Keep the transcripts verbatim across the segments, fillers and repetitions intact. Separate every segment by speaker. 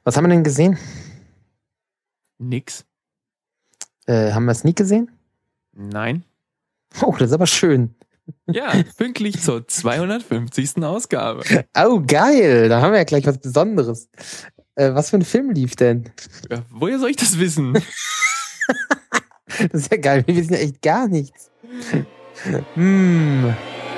Speaker 1: Was haben wir denn gesehen?
Speaker 2: Nix.
Speaker 1: Äh, haben wir Sneak gesehen?
Speaker 2: Nein.
Speaker 1: Oh, das ist aber schön.
Speaker 2: Ja, pünktlich zur zweihundertfünfzigsten Ausgabe.
Speaker 1: Oh, geil. Da haben wir ja gleich was Besonderes. Äh, was für ein Film lief denn?
Speaker 2: Ja, woher soll ich das wissen?
Speaker 1: Das ist ja geil. Wir wissen ja echt gar nichts. Hm.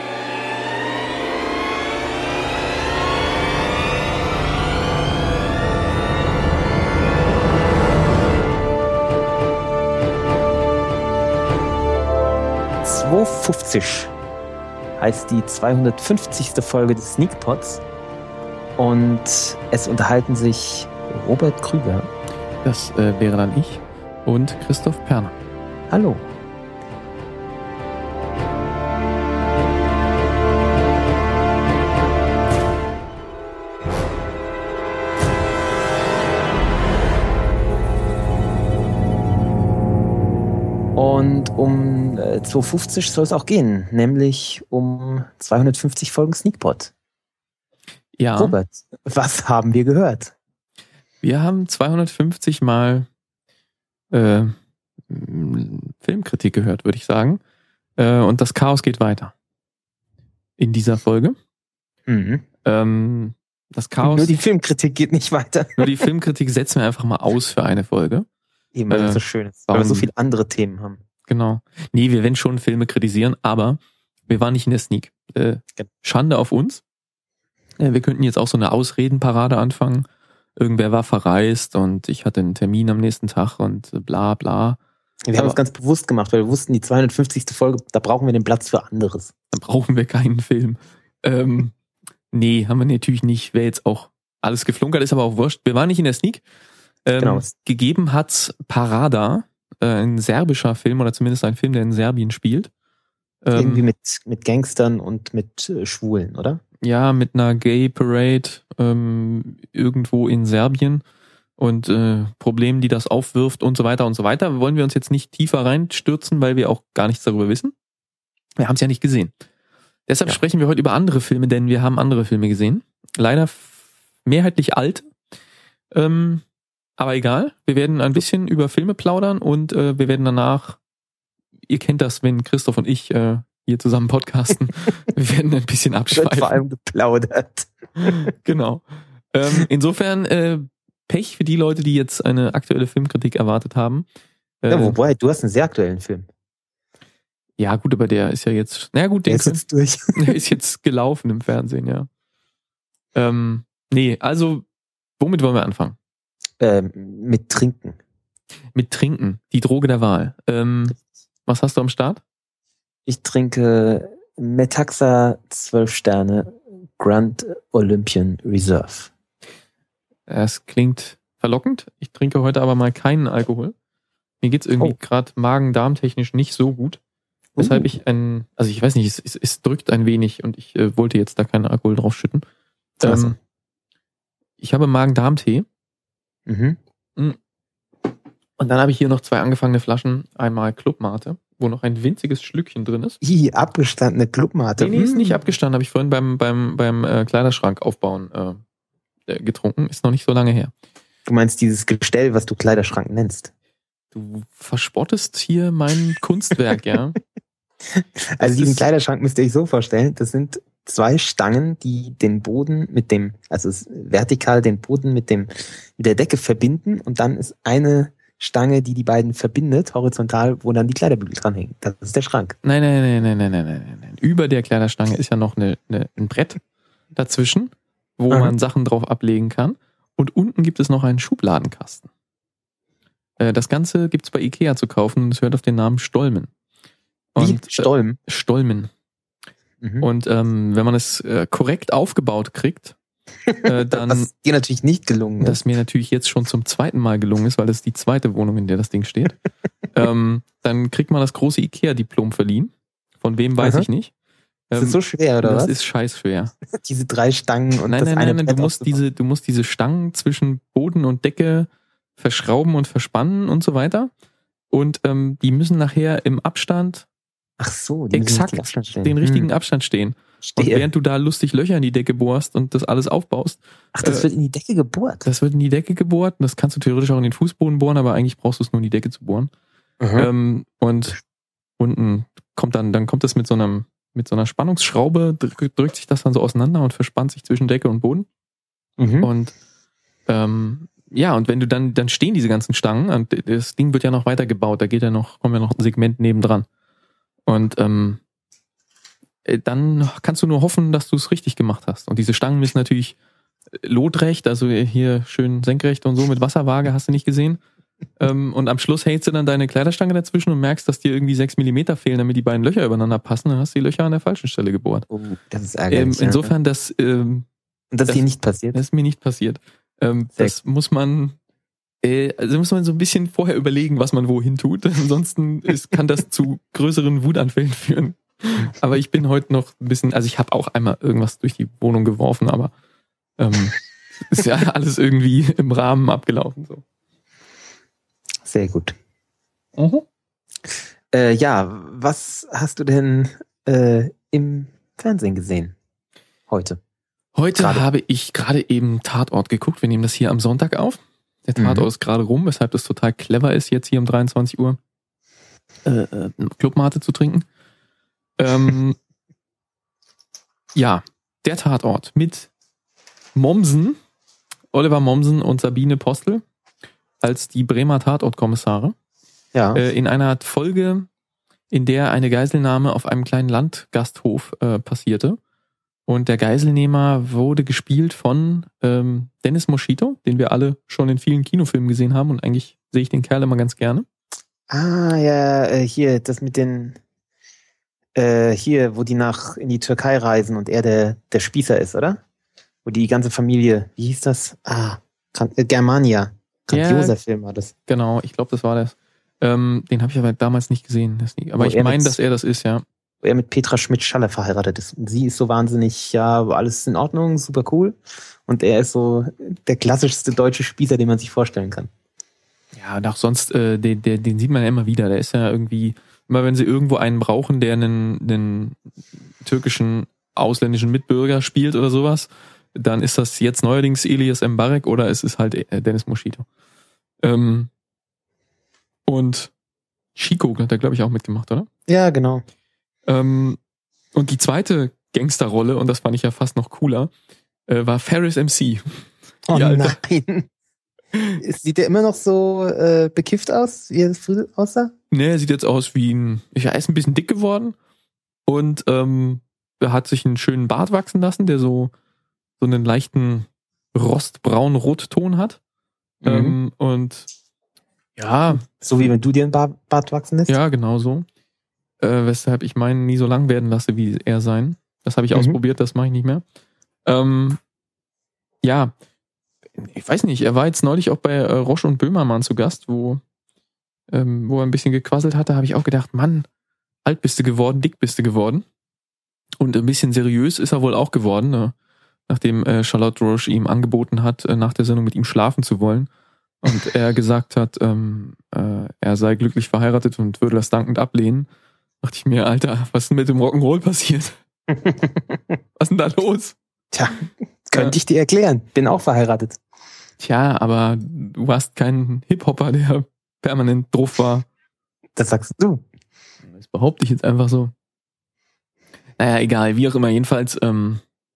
Speaker 1: zweihundertfünfzig heißt die zweihundertfünfzigste Folge des Sneakpods und es unterhalten sich Robert Krüger.
Speaker 2: Das äh, wäre dann ich und Christoph Perner.
Speaker 1: Hallo. Und um äh, zweihundertfünfzig soll es auch gehen, nämlich um zweihundertfünfzig Folgen Sneakpod.
Speaker 2: Ja.
Speaker 1: Robert, was haben wir gehört?
Speaker 2: Wir haben zweihundertfünfzig Mal äh, Filmkritik gehört, würde ich sagen. Äh, und das Chaos geht weiter. In dieser Folge.
Speaker 1: Mhm.
Speaker 2: Ähm, das Chaos.
Speaker 1: Nur die Filmkritik geht nicht weiter.
Speaker 2: Nur die Filmkritik setzen wir einfach mal aus für eine Folge.
Speaker 1: Eben, weil das
Speaker 2: äh,
Speaker 1: so schön ist, weil wir so viele andere Themen haben.
Speaker 2: Genau. Nee, wir werden schon Filme kritisieren, aber wir waren nicht in der Sneak. Äh, Schande auf uns. Äh, wir könnten jetzt auch so eine Ausredenparade anfangen. Irgendwer war verreist und ich hatte einen Termin am nächsten Tag und bla bla.
Speaker 1: Wir haben es ganz bewusst gemacht, weil wir wussten, die zweihundertfünfzigste Folge, da brauchen wir den Platz für anderes.
Speaker 2: Dann brauchen wir keinen Film. Ähm, nee, haben wir natürlich nicht. Wäre jetzt auch alles geflunkert, ist aber auch wurscht. Wir waren nicht in der Sneak. Ähm, genau. Gegeben hat's Parada, äh, ein serbischer Film oder zumindest ein Film, der in Serbien spielt.
Speaker 1: Ähm, Irgendwie mit, mit Gangstern und mit äh, Schwulen, oder?
Speaker 2: Ja, mit einer Gay Parade ähm, irgendwo in Serbien und äh, Problemen, die das aufwirft und so weiter und so weiter. Wollen wir uns jetzt nicht tiefer reinstürzen, weil wir auch gar nichts darüber wissen. Wir haben es ja nicht gesehen. Deshalb ja. sprechen wir heute über andere Filme, denn wir haben andere Filme gesehen. Leider f- mehrheitlich alt. Ähm, aber egal, wir werden ein bisschen über Filme plaudern und äh, wir werden danach, ihr kennt das, wenn Christoph und ich äh, hier zusammen podcasten, wir werden ein bisschen abschweifen.
Speaker 1: Vor allem geplaudert.
Speaker 2: Genau. Ähm, insofern äh, Pech für die Leute, die jetzt eine aktuelle Filmkritik erwartet haben. Äh,
Speaker 1: ja, wobei, du hast einen sehr aktuellen Film.
Speaker 2: Ja gut, aber der ist ja jetzt, na gut,
Speaker 1: der ist jetzt durch.
Speaker 2: Der ist jetzt gelaufen im Fernsehen, ja. Ähm, nee, also, womit wollen wir anfangen?
Speaker 1: Ähm, mit Trinken.
Speaker 2: Mit Trinken, die Droge der Wahl. Ähm, was hast du am Start?
Speaker 1: Ich trinke Metaxa zwölf Sterne Grand Olympian Reserve.
Speaker 2: Es klingt verlockend. Ich trinke heute aber mal keinen Alkohol. Mir geht's irgendwie oh. gerade Magen-Darm-technisch nicht so gut. Weshalb uh. ich ein, also ich weiß nicht, es, es, es drückt ein wenig und ich äh, wollte jetzt da keinen Alkohol draufschütten.
Speaker 1: Also.
Speaker 2: Ähm, ich habe Magen-Darm-Tee.
Speaker 1: Mhm.
Speaker 2: Und dann habe ich hier noch zwei angefangene Flaschen. Einmal Clubmate, wo noch ein winziges Schlückchen drin ist.
Speaker 1: Ih, abgestandene Clubmate.
Speaker 2: Nee, nee, ist nicht abgestanden. Habe ich vorhin beim, beim, beim äh, Kleiderschrank aufbauen äh, getrunken. Ist noch nicht so lange her.
Speaker 1: Du meinst dieses Gestell, was du Kleiderschrank nennst?
Speaker 2: Du verspottest hier mein Kunstwerk, ja?
Speaker 1: Also diesen Kleiderschrank müsst ihr euch so vorstellen, das sind zwei Stangen, die den Boden mit dem, also vertikal den Boden mit dem, mit der Decke verbinden und dann ist eine Stange, die die beiden verbindet, horizontal, wo dann die Kleiderbügel dranhängen. Das ist der Schrank.
Speaker 2: Nein, nein, nein, nein, nein, nein, nein, nein. Über der Kleiderstange ist ja noch eine, eine, ein Brett dazwischen, wo mhm. man Sachen drauf ablegen kann. Und unten gibt es noch einen Schubladenkasten. Das Ganze gibt es bei Ikea zu kaufen und es hört auf den Namen Stolmen. Und,
Speaker 1: Wie? Stolmen?
Speaker 2: Äh, Stolmen. Mhm. Und ähm, wenn man es äh, korrekt aufgebaut kriegt, äh, dann...
Speaker 1: Was dir natürlich nicht gelungen ist.
Speaker 2: Das mir natürlich jetzt schon zum zweiten Mal gelungen ist, weil das ist die zweite Wohnung, in der das Ding steht. ähm, dann kriegt man das große Ikea-Diplom verliehen. Von wem weiß Aha. ich nicht.
Speaker 1: Ähm, ist das so schwer, oder
Speaker 2: das
Speaker 1: was?
Speaker 2: Das ist scheiß schwer.
Speaker 1: Diese drei Stangen und
Speaker 2: nein,
Speaker 1: das
Speaker 2: nein,
Speaker 1: eine
Speaker 2: nein, nein, du musst diese, du musst diese Stangen zwischen Boden und Decke verschrauben und verspannen und so weiter. Und ähm, die müssen nachher im Abstand
Speaker 1: Ach so, die
Speaker 2: exakt den richtigen hm. Abstand stehen. Und während du da lustig Löcher in die Decke bohrst und das alles aufbaust.
Speaker 1: Ach, das äh, wird in die Decke gebohrt?
Speaker 2: Das wird in die Decke gebohrt. Das kannst du theoretisch auch in den Fußboden bohren, aber eigentlich brauchst du es nur in die Decke zu bohren. Mhm. Ähm, und unten kommt dann, dann kommt das mit so einem, mit so einer Spannungsschraube, drückt, drückt sich das dann so auseinander und verspannt sich zwischen Decke und Boden. Mhm. Und ähm, ja, und wenn du dann, dann stehen diese ganzen Stangen und das Ding wird ja noch weiter gebaut, da geht ja noch, kommt ja noch ein Segment nebendran. Und ähm, dann kannst du nur hoffen, dass du es richtig gemacht hast. Und diese Stangen müssen natürlich lotrecht, also hier schön senkrecht und so mit Wasserwaage, hast du nicht gesehen. ähm, und am Schluss hältst du dann deine Kleiderstange dazwischen und merkst, dass dir irgendwie sechs Millimeter fehlen, damit die beiden Löcher übereinander passen. Dann hast du die Löcher an der falschen Stelle gebohrt.
Speaker 1: Oh, das ist ärgerlich.
Speaker 2: Ähm, insofern, das... Ähm,
Speaker 1: und das, das ist dir nicht passiert?
Speaker 2: Das ist mir nicht passiert. Ähm, das muss man... Äh, also muss man so ein bisschen vorher überlegen, was man wohin tut. Ansonsten ist, kann das zu größeren Wutanfällen führen. Aber ich bin heute noch ein bisschen, also ich habe auch einmal irgendwas durch die Wohnung geworfen, aber ähm, ist ja alles irgendwie im Rahmen abgelaufen. So.
Speaker 1: Sehr gut. Mhm. Äh, ja, was hast du denn äh, im Fernsehen gesehen heute?
Speaker 2: Heute grade. habe ich gerade eben Tatort geguckt. Wir nehmen das hier am Sonntag auf. Der Tatort mhm. ist gerade rum, weshalb das total clever ist, jetzt hier um dreiundzwanzig Uhr äh, äh, Clubmate zu trinken. Ähm, ja, der Tatort mit Mommsen, Oliver Mommsen und Sabine Postel als die Bremer Tatortkommissare. Ja. Äh, in einer Folge, in der eine Geiselnahme auf einem kleinen Landgasthof äh, passierte. Und der Geiselnehmer wurde gespielt von ähm, Dennis Moschito, den wir alle schon in vielen Kinofilmen gesehen haben. Und eigentlich sehe ich den Kerl immer ganz gerne.
Speaker 1: Ah, ja, äh, hier, das mit den... Äh, hier, wo die nach in die Türkei reisen und er der, der Spießer ist, oder? Wo die ganze Familie, wie hieß das? Ah, äh, Germania. Grandioser ja, Film war das.
Speaker 2: Genau, ich glaube, das war das. Ähm, den habe ich aber damals nicht gesehen. Das nie. Aber wo ich meine, dass er das ist, ja.
Speaker 1: Wo er mit Petra Schmidt-Schaller verheiratet ist. Und sie ist so wahnsinnig, ja, alles in Ordnung, super cool. Und er ist so der klassischste deutsche Spießer, den man sich vorstellen kann.
Speaker 2: Ja, und auch sonst, äh, den, den, den sieht man ja immer wieder. Der ist ja irgendwie... Immer wenn sie irgendwo einen brauchen, der einen, einen türkischen ausländischen Mitbürger spielt oder sowas, dann ist das jetzt neuerdings Elias Mbarek oder es ist halt Dennis Moschito. Ähm, und Chico hat da, glaube ich, auch mitgemacht, oder?
Speaker 1: Ja, genau.
Speaker 2: Ähm, und die zweite Gangsterrolle, und das fand ich ja fast noch cooler, äh, war Ferris M C.
Speaker 1: Oh nein. Sieht der immer noch so äh, bekifft aus, wie er früher aussah?
Speaker 2: Nee, er sieht jetzt aus wie ein... Er ist ein bisschen dick geworden und ähm, er hat sich einen schönen Bart wachsen lassen, der so, so einen leichten rostbraun-rotton hat. Mhm. Ähm, und ja...
Speaker 1: So wie wenn du dir einen Bart, Bart wachsen lässt?
Speaker 2: Ja, genau so. Äh, weshalb ich meinen nie so lang werden lasse, wie er sein. Das habe ich mhm. ausprobiert, das mache ich nicht mehr. Ähm, ja... Ich weiß nicht, er war jetzt neulich auch bei äh, Roche und Böhmermann zu Gast, wo, ähm, wo er ein bisschen gequasselt hatte, habe ich auch gedacht, Mann, alt bist du geworden, dick bist du geworden. Und ein bisschen seriös ist er wohl auch geworden, ne? Nachdem äh, Charlotte Roche ihm angeboten hat, äh, nach der Sendung mit ihm schlafen zu wollen. Und er gesagt hat, ähm, äh, er sei glücklich verheiratet und würde das dankend ablehnen. Dachte ich mir, Alter, was ist denn mit dem Rock'n'Roll passiert? Was ist denn da los?
Speaker 1: Tja, könnte ich dir erklären. Bin auch verheiratet.
Speaker 2: Tja, aber du warst kein Hip-Hopper, der permanent drauf war.
Speaker 1: Das sagst du.
Speaker 2: Das behaupte ich jetzt einfach so. Naja, egal, wie auch immer. Jedenfalls, ähm,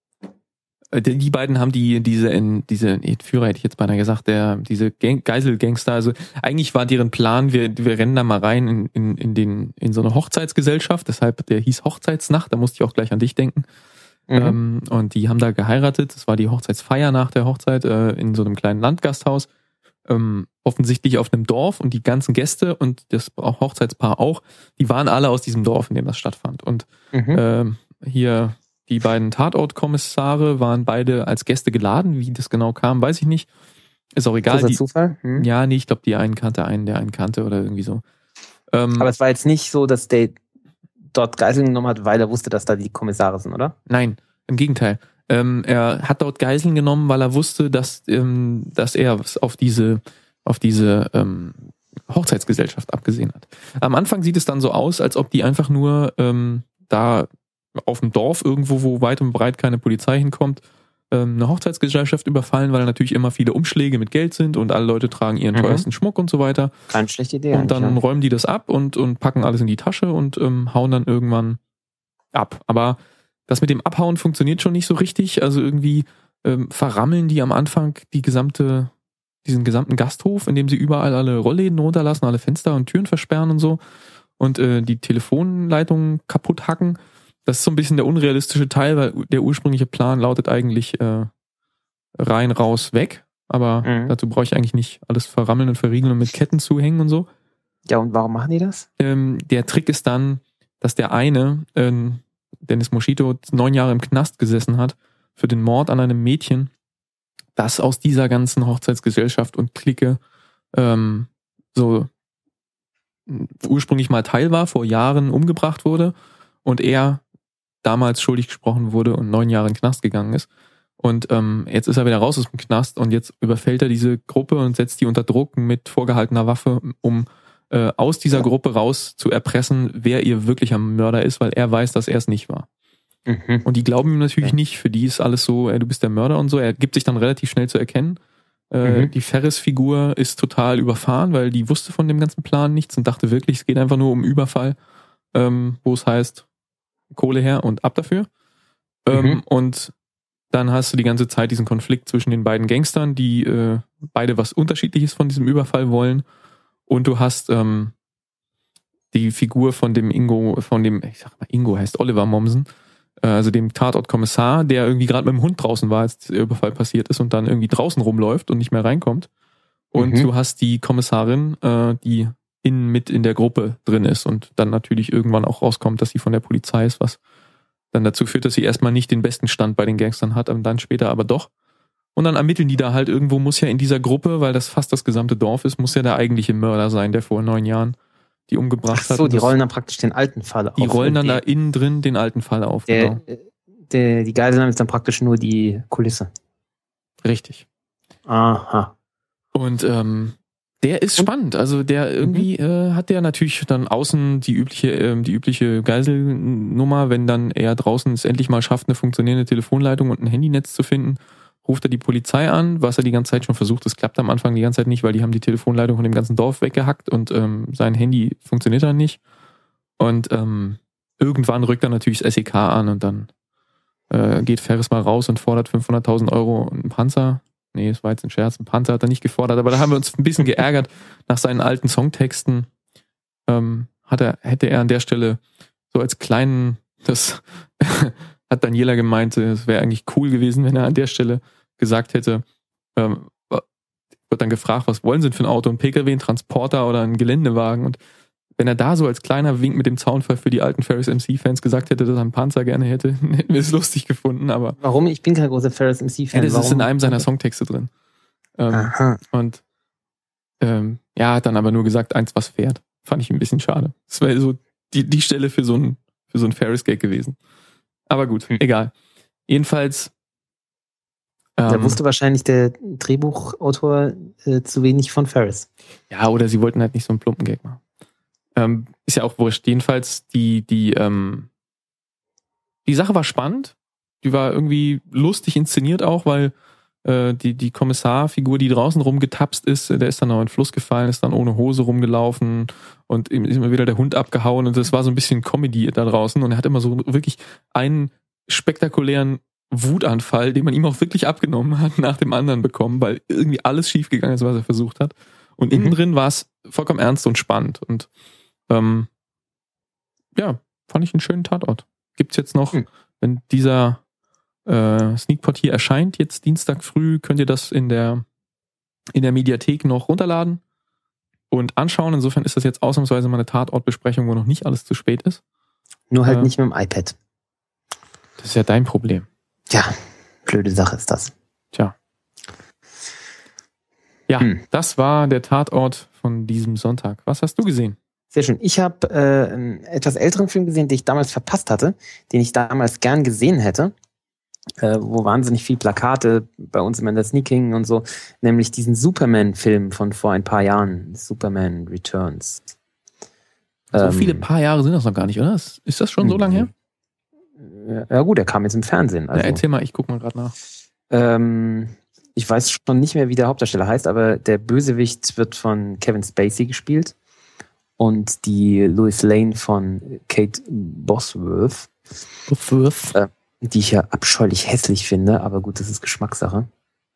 Speaker 2: die beiden haben die, diese, in, diese, Entführer hätte ich jetzt beinahe gesagt, der, diese Gang, Geiselgangster, also eigentlich war deren Plan, wir, wir rennen da mal rein in, in, in den, in so eine Hochzeitsgesellschaft, deshalb, der hieß Hochzeitsnacht, da musste ich auch gleich an dich denken. Mhm. Ähm, und die haben da geheiratet. Das war die Hochzeitsfeier nach der Hochzeit äh, in so einem kleinen Landgasthaus. Ähm, offensichtlich auf einem Dorf und die ganzen Gäste und das Hochzeitspaar auch, die waren alle aus diesem Dorf, in dem das stattfand. Und mhm. ähm, hier die beiden Tatortkommissare waren beide als Gäste geladen. Wie das genau kam, weiß ich nicht. Ist auch egal.
Speaker 1: Großer Zufall?
Speaker 2: Hm. Ja, nee, ich glaube, die einen kannte einen, der einen kannte oder irgendwie so.
Speaker 1: Ähm, Aber es war jetzt nicht so, dass der dort Geiseln genommen hat, weil er wusste, dass da die Kommissare sind, oder?
Speaker 2: Nein, im Gegenteil. Ähm, er hat dort Geiseln genommen, weil er wusste, dass, ähm, dass er auf diese, auf diese ähm, Hochzeitsgesellschaft abgesehen hat. Am Anfang sieht es dann so aus, als ob die einfach nur ähm, da auf dem Dorf irgendwo, wo weit und breit keine Polizei hinkommt, eine Hochzeitsgesellschaft überfallen, weil da natürlich immer viele Umschläge mit Geld sind und alle Leute tragen ihren mhm. teuersten Schmuck und so weiter.
Speaker 1: Keine schlechte Idee.
Speaker 2: Und dann
Speaker 1: ja.
Speaker 2: räumen die das ab und, und packen alles in die Tasche und ähm, hauen dann irgendwann ab. Aber das mit dem Abhauen funktioniert schon nicht so richtig. Also irgendwie ähm, verrammeln die am Anfang die gesamte, diesen gesamten Gasthof, indem sie überall alle Rollläden runterlassen, alle Fenster und Türen versperren und so und äh, die Telefonleitungen kaputt hacken. Das ist so ein bisschen der unrealistische Teil, weil der ursprüngliche Plan lautet eigentlich äh, rein, raus, weg. Aber mhm. dazu brauche ich eigentlich nicht alles verrammeln und verriegeln und mit Ketten zuhängen und so.
Speaker 1: Ja, und warum machen die das?
Speaker 2: Ähm, der Trick ist dann, dass der eine, äh, Dennis Moschito, neun Jahre im Knast gesessen hat für den Mord an einem Mädchen, das aus dieser ganzen Hochzeitsgesellschaft und Clique ähm, so ursprünglich mal Teil war, vor Jahren umgebracht wurde und er damals schuldig gesprochen wurde und neun Jahre in den Knast gegangen ist. Und ähm, jetzt ist er wieder raus aus dem Knast und jetzt überfällt er diese Gruppe und setzt die unter Druck mit vorgehaltener Waffe, um äh, aus dieser Gruppe raus zu erpressen, wer ihr wirklicher Mörder ist, weil er weiß, dass er es nicht war. Mhm. Und die glauben ihm natürlich okay. nicht. Für die ist alles so, ey, du bist der Mörder und so. Er gibt sich dann relativ schnell zu erkennen. Äh, mhm. Die Ferris-Figur ist total überfahren, weil die wusste von dem ganzen Plan nichts und dachte wirklich, es geht einfach nur um Überfall, ähm, wo es heißt, Kohle her und ab dafür. Mhm. Ähm, und dann hast du die ganze Zeit diesen Konflikt zwischen den beiden Gangstern, die äh, beide was Unterschiedliches von diesem Überfall wollen. Und du hast ähm, die Figur von dem Ingo, von dem, ich sag mal, Ingo heißt Oliver Mommsen, äh, also dem Tatortkommissar, der irgendwie gerade mit dem Hund draußen war, als der Überfall passiert ist und dann irgendwie draußen rumläuft und nicht mehr reinkommt. Und mhm. du hast die Kommissarin, äh, die in, mit in der Gruppe drin ist und dann natürlich irgendwann auch rauskommt, dass sie von der Polizei ist, was dann dazu führt, dass sie erstmal nicht den besten Stand bei den Gangstern hat, und dann später aber doch. Und dann ermitteln die da halt irgendwo, muss ja in dieser Gruppe, weil das fast das gesamte Dorf ist, muss ja der eigentliche Mörder sein, der vor neun Jahren die umgebracht hat.
Speaker 1: Ach so, die rollen dann praktisch den alten Fall auf.
Speaker 2: Die rollen dann da innen drin den alten Fall auf,
Speaker 1: der,
Speaker 2: genau.
Speaker 1: Der, die Geiselnahme ist dann praktisch nur die Kulisse.
Speaker 2: Richtig.
Speaker 1: Aha.
Speaker 2: Und ähm, der ist spannend. Also der irgendwie mhm. äh, hat der natürlich dann außen die übliche, ähm, die übliche Geiselnummer, wenn dann er draußen es endlich mal schafft, eine funktionierende Telefonleitung und ein Handynetz zu finden, ruft er die Polizei an, was er die ganze Zeit schon versucht. Das klappt am Anfang die ganze Zeit nicht, weil die haben die Telefonleitung von dem ganzen Dorf weggehackt und ähm, sein Handy funktioniert dann nicht. Und ähm, irgendwann rückt er natürlich das S E K an und dann äh, geht Ferris mal raus und fordert fünfhunderttausend Euro und einen Panzer. Nee, das war jetzt ein Scherz. Ein Panzer hat er nicht gefordert, aber da haben wir uns ein bisschen geärgert. Nach seinen alten Songtexten ähm, hat er, hätte er an der Stelle so als kleinen, das hat Daniela gemeint, es wäre eigentlich cool gewesen, wenn er an der Stelle gesagt hätte, ähm, wird dann gefragt, was wollen Sie denn für ein Auto? Ein P K W, ein Transporter oder ein Geländewagen? Und wenn er da so als kleiner Wink mit dem Zaunfall für die alten Ferris M C-Fans gesagt hätte, dass er einen Panzer gerne hätte, hätten wir es lustig gefunden. Aber
Speaker 1: warum? Ich bin kein großer Ferris M C-Fan.
Speaker 2: Ja, das
Speaker 1: Warum?
Speaker 2: ist in einem seiner Songtexte drin. Ähm, Aha. Und ähm, ja, hat dann aber nur gesagt, eins, was fährt. Fand ich ein bisschen schade. Das wäre so die, die Stelle für so ein, für so ein Ferris-Gag gewesen. Aber gut, hm. egal. Jedenfalls
Speaker 1: Da ähm, wusste wahrscheinlich der Drehbuchautor äh, zu wenig von Ferris.
Speaker 2: Ja, oder sie wollten halt nicht so einen plumpen Gag machen. Ähm, ist ja auch wurscht. Jedenfalls, die, die, ähm, die Sache war spannend. Die war irgendwie lustig inszeniert auch, weil äh, die, die Kommissarfigur, die draußen rumgetapst ist, der ist dann noch in den Fluss gefallen, ist dann ohne Hose rumgelaufen und ihm ist immer wieder der Hund abgehauen und das war so ein bisschen Comedy da draußen und er hat immer so wirklich einen spektakulären Wutanfall, den man ihm auch wirklich abgenommen hat, nach dem anderen bekommen, weil irgendwie alles schiefgegangen ist, was er versucht hat. Und mhm. innen drin war es vollkommen ernst und spannend und Ähm, ja, fand ich einen schönen Tatort. Gibt's jetzt noch, hm. wenn dieser äh, Sneakpot hier erscheint, jetzt Dienstag früh, könnt ihr das in der in der Mediathek noch runterladen und anschauen. Insofern ist das jetzt ausnahmsweise mal eine Tatortbesprechung, wo noch nicht alles zu spät ist.
Speaker 1: Nur halt
Speaker 2: äh,
Speaker 1: nicht mit dem iPad.
Speaker 2: Das ist ja dein Problem.
Speaker 1: Ja, blöde Sache ist das.
Speaker 2: Tja. Ja, hm. das war der Tatort von diesem Sonntag. Was hast du gesehen?
Speaker 1: Sehr schön. Ich habe äh, einen etwas älteren Film gesehen, den ich damals verpasst hatte, den ich damals gern gesehen hätte, äh, wo wahnsinnig viel Plakate bei uns immer in der Sneaking und so, nämlich diesen Superman-Film von vor ein paar Jahren, Superman Returns.
Speaker 2: So ähm, viele paar Jahre sind das noch gar nicht, oder? Ist das schon so lange her?
Speaker 1: Ja gut, er kam jetzt im Fernsehen. Also,
Speaker 2: ja, erzähl mal, ich guck mal gerade nach.
Speaker 1: Ähm, ich weiß schon nicht mehr, wie der Hauptdarsteller heißt, aber der Bösewicht wird von Kevin Spacey gespielt und die Lois Lane von Kate Bosworth.
Speaker 2: Bosworth.
Speaker 1: Äh, die ich ja abscheulich hässlich finde, aber gut, das ist Geschmackssache.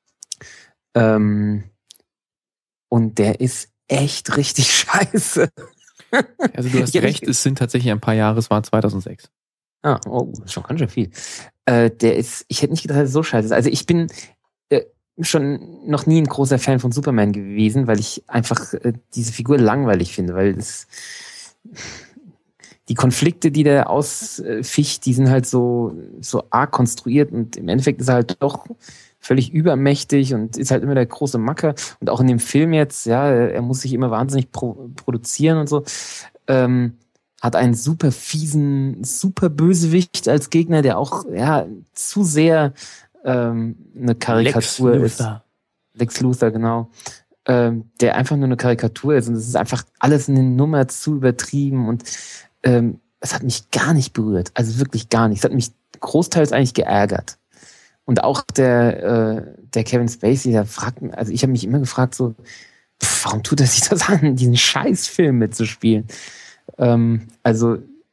Speaker 1: Ähm, und der ist echt richtig scheiße.
Speaker 2: Also du hast
Speaker 1: Ja,
Speaker 2: recht,
Speaker 1: ich,
Speaker 2: es sind tatsächlich ein paar Jahre, es war zweitausendsechs.
Speaker 1: Ah, oh, das ist schon ganz schön viel. Äh, der ist, ich hätte nicht gedacht, dass er so scheiße ist. Also ich bin äh, schon noch nie ein großer Fan von Superman gewesen, weil ich einfach äh, diese Figur langweilig finde, weil es die Konflikte, die der ausficht, die sind halt so, so arg konstruiert und im Endeffekt ist er halt doch völlig übermächtig und ist halt immer der große Macker. Und auch in dem Film jetzt, ja, er muss sich immer wahnsinnig pro- produzieren und so. Ähm, hat einen super fiesen, super Bösewicht als Gegner, der auch, ja, zu sehr ähm, eine Karikatur
Speaker 2: Lex
Speaker 1: ist.
Speaker 2: Luthor.
Speaker 1: Lex Luthor, genau. Ähm, der einfach nur eine Karikatur ist und es ist einfach alles eine Nummer zu übertrieben und ähm, es hat mich gar nicht berührt. Also wirklich gar nicht. Es hat mich großteils eigentlich geärgert. Und auch der, äh, der Kevin Spacey, der fragt, also ich habe mich immer gefragt, so, pff, warum tut er sich das an, diesen Scheißfilm mitzuspielen? Ähm, also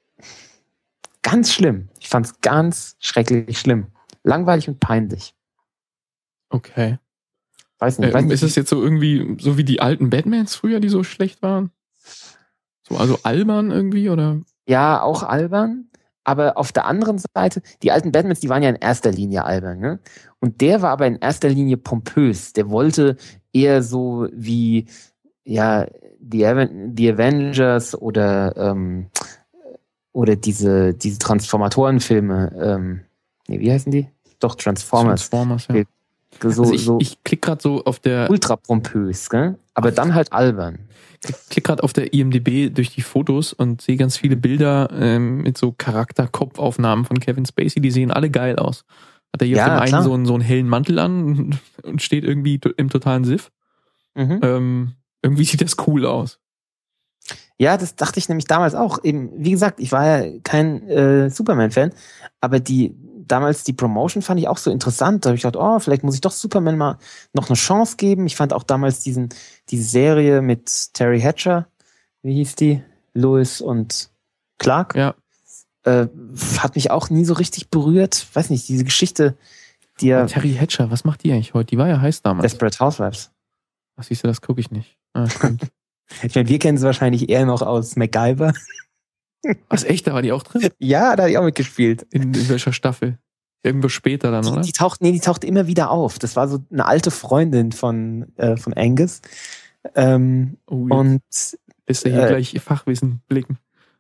Speaker 1: ganz schlimm. Ich fand es ganz schrecklich schlimm. Langweilig und peinlich.
Speaker 2: Okay.
Speaker 1: Weiß nicht,
Speaker 2: Äh,
Speaker 1: weiß nicht.
Speaker 2: Ist es jetzt so irgendwie, so wie die alten Batmans früher, die so schlecht waren? So, also albern irgendwie, oder?
Speaker 1: Ja, auch albern. Aber auf der anderen Seite, die alten Batmans, die waren ja in erster Linie albern, ne? Und der war aber in erster Linie pompös. Der wollte eher so wie, ja, die, Aven- die Avengers oder, ähm, oder diese, diese Transformatorenfilme, ähm, nee, wie heißen die? Doch, Transformers.
Speaker 2: Transformers, ja.
Speaker 1: So,
Speaker 2: Also ich,
Speaker 1: so
Speaker 2: ich klick gerade so auf der,
Speaker 1: ultra pompös, gell? Aber dann halt albern.
Speaker 2: klick, klick gerade auf der I M D B durch die Fotos und sehe ganz viele Bilder ähm, mit so Charakter-Kopfaufnahmen von Kevin Spacey, die sehen alle geil aus. Hat er hier
Speaker 1: Ja,
Speaker 2: auf dem einen
Speaker 1: klar.
Speaker 2: so einen, so einen hellen Mantel an und steht irgendwie to- im totalen Siff.
Speaker 1: Mhm.
Speaker 2: Ähm, irgendwie sieht das cool aus.
Speaker 1: Ja, das dachte ich nämlich damals auch. Eben, wie gesagt, ich war ja kein äh, Superman-Fan, aber die damals die Promotion fand ich auch so interessant. Da habe ich gedacht, oh, vielleicht muss ich doch Superman mal noch eine Chance geben. Ich fand auch damals diesen diese Serie mit Terry Hatcher, wie hieß die? Lois und Clark.
Speaker 2: Ja.
Speaker 1: Äh, hat mich auch nie so richtig berührt. Weiß nicht, diese Geschichte, die ja
Speaker 2: Terry Hatcher, was macht die eigentlich heute? Die war ja heiß damals.
Speaker 1: Desperate Housewives.
Speaker 2: Ach, siehst du, das gucke ich nicht. Ah, stimmt.
Speaker 1: Ich meine, wir kennen sie wahrscheinlich eher noch aus MacGyver.
Speaker 2: Was, echt? Da war die auch drin?
Speaker 1: Ja, da hat ich auch mitgespielt.
Speaker 2: In, in welcher Staffel? Irgendwo später dann, oder?
Speaker 1: Die, die taucht, nee, die taucht immer wieder auf. Das war so eine alte Freundin von, äh, von Angus. Ähm,
Speaker 2: Oh, jetzt
Speaker 1: und
Speaker 2: lässt er hier
Speaker 1: äh,
Speaker 2: gleich Fachwissen blicken.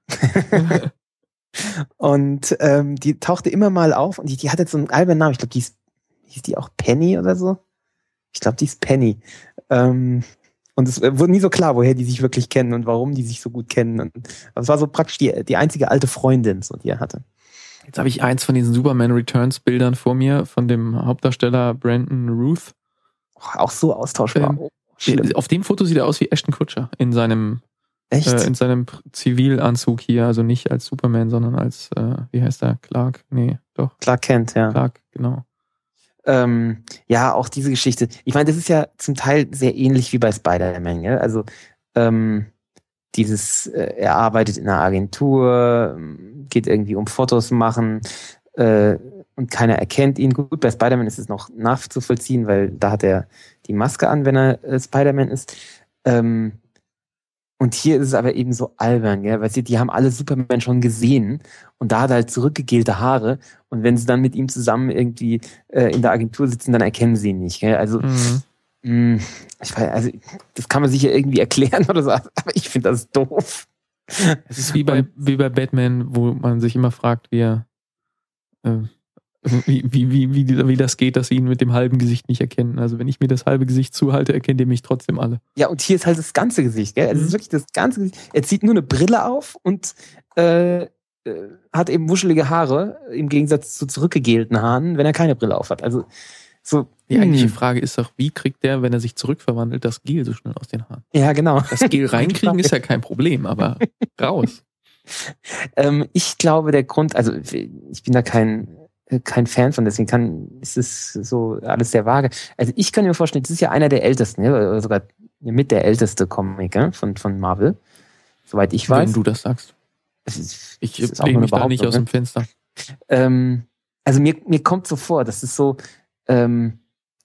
Speaker 1: und ähm, die tauchte immer mal auf und die, die hat jetzt so einen albernen Namen. Ich glaube, die ist, hieß die auch Penny oder so? Ich glaube, die ist Penny. Ähm, und es wurde nie so klar, woher die sich wirklich kennen und warum die sich so gut kennen. Und es war so praktisch die, die einzige alte Freundin, so, die er hatte.
Speaker 2: Jetzt habe ich eins von diesen Superman Returns Bildern vor mir von dem Hauptdarsteller Brandon Routh.
Speaker 1: Oh, auch so austauschbar.
Speaker 2: Ähm,
Speaker 1: oh, schlimm.
Speaker 2: Auf dem Foto sieht er aus wie Ashton Kutcher in seinem
Speaker 1: Echt?
Speaker 2: äh, in seinem Zivilanzug hier, also nicht als Superman, sondern als äh, wie heißt er? Clark? Nee, doch.
Speaker 1: Clark Kent, ja.
Speaker 2: Clark, genau.
Speaker 1: Ähm, ja, auch diese Geschichte. Ich meine, das ist ja zum Teil sehr ähnlich wie bei Spider-Man, gell? Also ähm, dieses, äh, er arbeitet in einer Agentur, geht irgendwie um Fotos machen äh, und keiner erkennt ihn. Gut, bei Spider-Man ist es noch nachzuvollziehen, weil da hat er die Maske an, wenn er äh, Spider-Man ist. Ähm, und hier ist es aber eben so albern, gell? Weißt du, die haben alle Superman schon gesehen und da hat er halt zurückgegelte Haare und wenn sie dann mit ihm zusammen irgendwie äh, in der Agentur sitzen, dann erkennen sie ihn nicht, gell? Also
Speaker 2: Mhm.
Speaker 1: mh, ich weiß, also das kann man sicher irgendwie erklären oder so, aber ich finde das doof.
Speaker 2: Es ist wie bei,
Speaker 1: Und-
Speaker 2: wie bei Batman, wo man sich immer fragt, wie er äh, wie, wie, wie, wie, die- wie das geht, dass sie ihn mit dem halben Gesicht nicht erkennen. Also wenn ich mir das halbe Gesicht zuhalte, erkennt ihr mich trotzdem alle.
Speaker 1: Ja, und hier ist halt das ganze Gesicht, gell? Also es ist
Speaker 2: Mhm.
Speaker 1: wirklich das ganze Gesicht. Er zieht nur eine Brille auf und äh, äh, hat eben wuschelige Haare, im Gegensatz zu zurückgegelten Haaren, wenn er keine Brille auf hat. Also so.
Speaker 2: Die eigentliche
Speaker 1: hm.
Speaker 2: Frage ist doch, wie kriegt der, wenn er sich zurückverwandelt, das Gel so schnell aus den Haaren?
Speaker 1: Ja, genau.
Speaker 2: Das Gel reinkriegen ist ja kein Problem, aber raus.
Speaker 1: ähm, ich glaube, der Grund, also ich bin da kein kein Fan von, deswegen kann, ist es so alles sehr vage. Also ich kann mir vorstellen, das ist ja einer der ältesten, ja, oder sogar mit der älteste Comic, ja, von, von Marvel, soweit ich weiß.
Speaker 2: Wenn du das sagst.
Speaker 1: Das ist,
Speaker 2: ich
Speaker 1: das ist
Speaker 2: lehne mich da nicht aus dem Fenster.
Speaker 1: Ähm, also mir, mir kommt so vor, das ist so, ähm,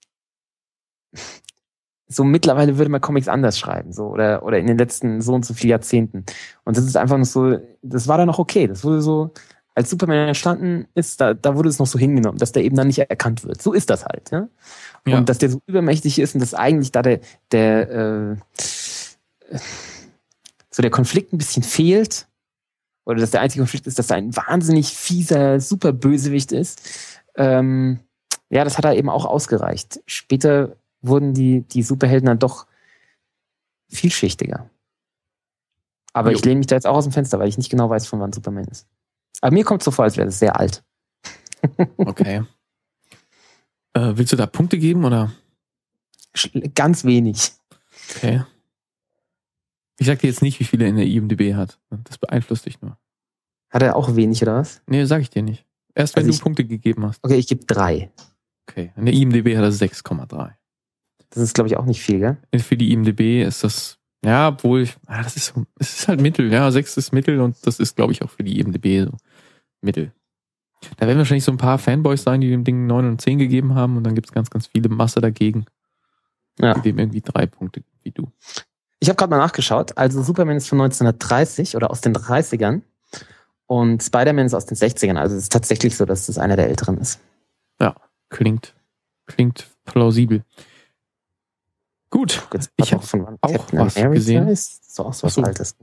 Speaker 1: so mittlerweile würde man Comics anders schreiben, so, oder, oder in den letzten so und so vielen Jahrzehnten. Und das ist einfach noch so, das war dann noch okay. Das wurde so, als Superman entstanden ist, da, da wurde es noch so hingenommen, dass der eben dann nicht erkannt wird. So ist das halt, ja. Und
Speaker 2: Ja.
Speaker 1: dass der so übermächtig ist und dass eigentlich da der, der, äh, so der Konflikt ein bisschen fehlt, oder dass der einzige Konflikt ist, dass er ein wahnsinnig fieser, super Bösewicht ist. Ähm, ja, das hat er eben auch ausgereicht. Später wurden die, die Superhelden dann doch vielschichtiger. Aber
Speaker 2: Jo.
Speaker 1: ich lehne mich da jetzt auch aus dem Fenster, weil ich nicht genau weiß, von wann Superman ist. Aber mir kommt es so vor, als wäre das sehr alt.
Speaker 2: Okay. Äh, willst du da Punkte geben, oder?
Speaker 1: Ganz wenig.
Speaker 2: Okay. Ich sag dir jetzt nicht, wie viele in der I M D B hat. Das beeinflusst dich nur.
Speaker 1: Hat er auch wenig, oder was?
Speaker 2: Nee, sag ich dir nicht. Erst wenn
Speaker 1: Also
Speaker 2: du
Speaker 1: ich-
Speaker 2: Punkte gegeben hast.
Speaker 1: Okay, ich gebe drei.
Speaker 2: Okay. In der I M D B hat er sechs Komma drei.
Speaker 1: Das ist, glaube ich, auch nicht viel, gell?
Speaker 2: Für die I M D B ist das, ja, obwohl, ich, ah, das ist so, es ist halt Mittel, ja, sechs ist Mittel und das ist, glaube ich, auch für die I M D B so Mittel. Da werden wahrscheinlich so ein paar Fanboys sein, die dem Ding neun und zehn gegeben haben und dann gibt es ganz, ganz viele Masse dagegen,
Speaker 1: Ja.
Speaker 2: die dem irgendwie drei Punkte wie du.
Speaker 1: Ich habe gerade mal nachgeschaut. Also Superman ist von neunzehnhundertdreißig oder aus den dreißigern und Spider-Man ist aus den sechzigern. Also es ist tatsächlich so, dass das einer der älteren ist.
Speaker 2: Klingt, klingt plausibel. Gut,
Speaker 1: Jetzt
Speaker 2: ich habe
Speaker 1: von wann
Speaker 2: auch
Speaker 1: Captain
Speaker 2: was
Speaker 1: America
Speaker 2: gesehen.
Speaker 1: ist so auch so was
Speaker 2: Ach so.
Speaker 1: Altes.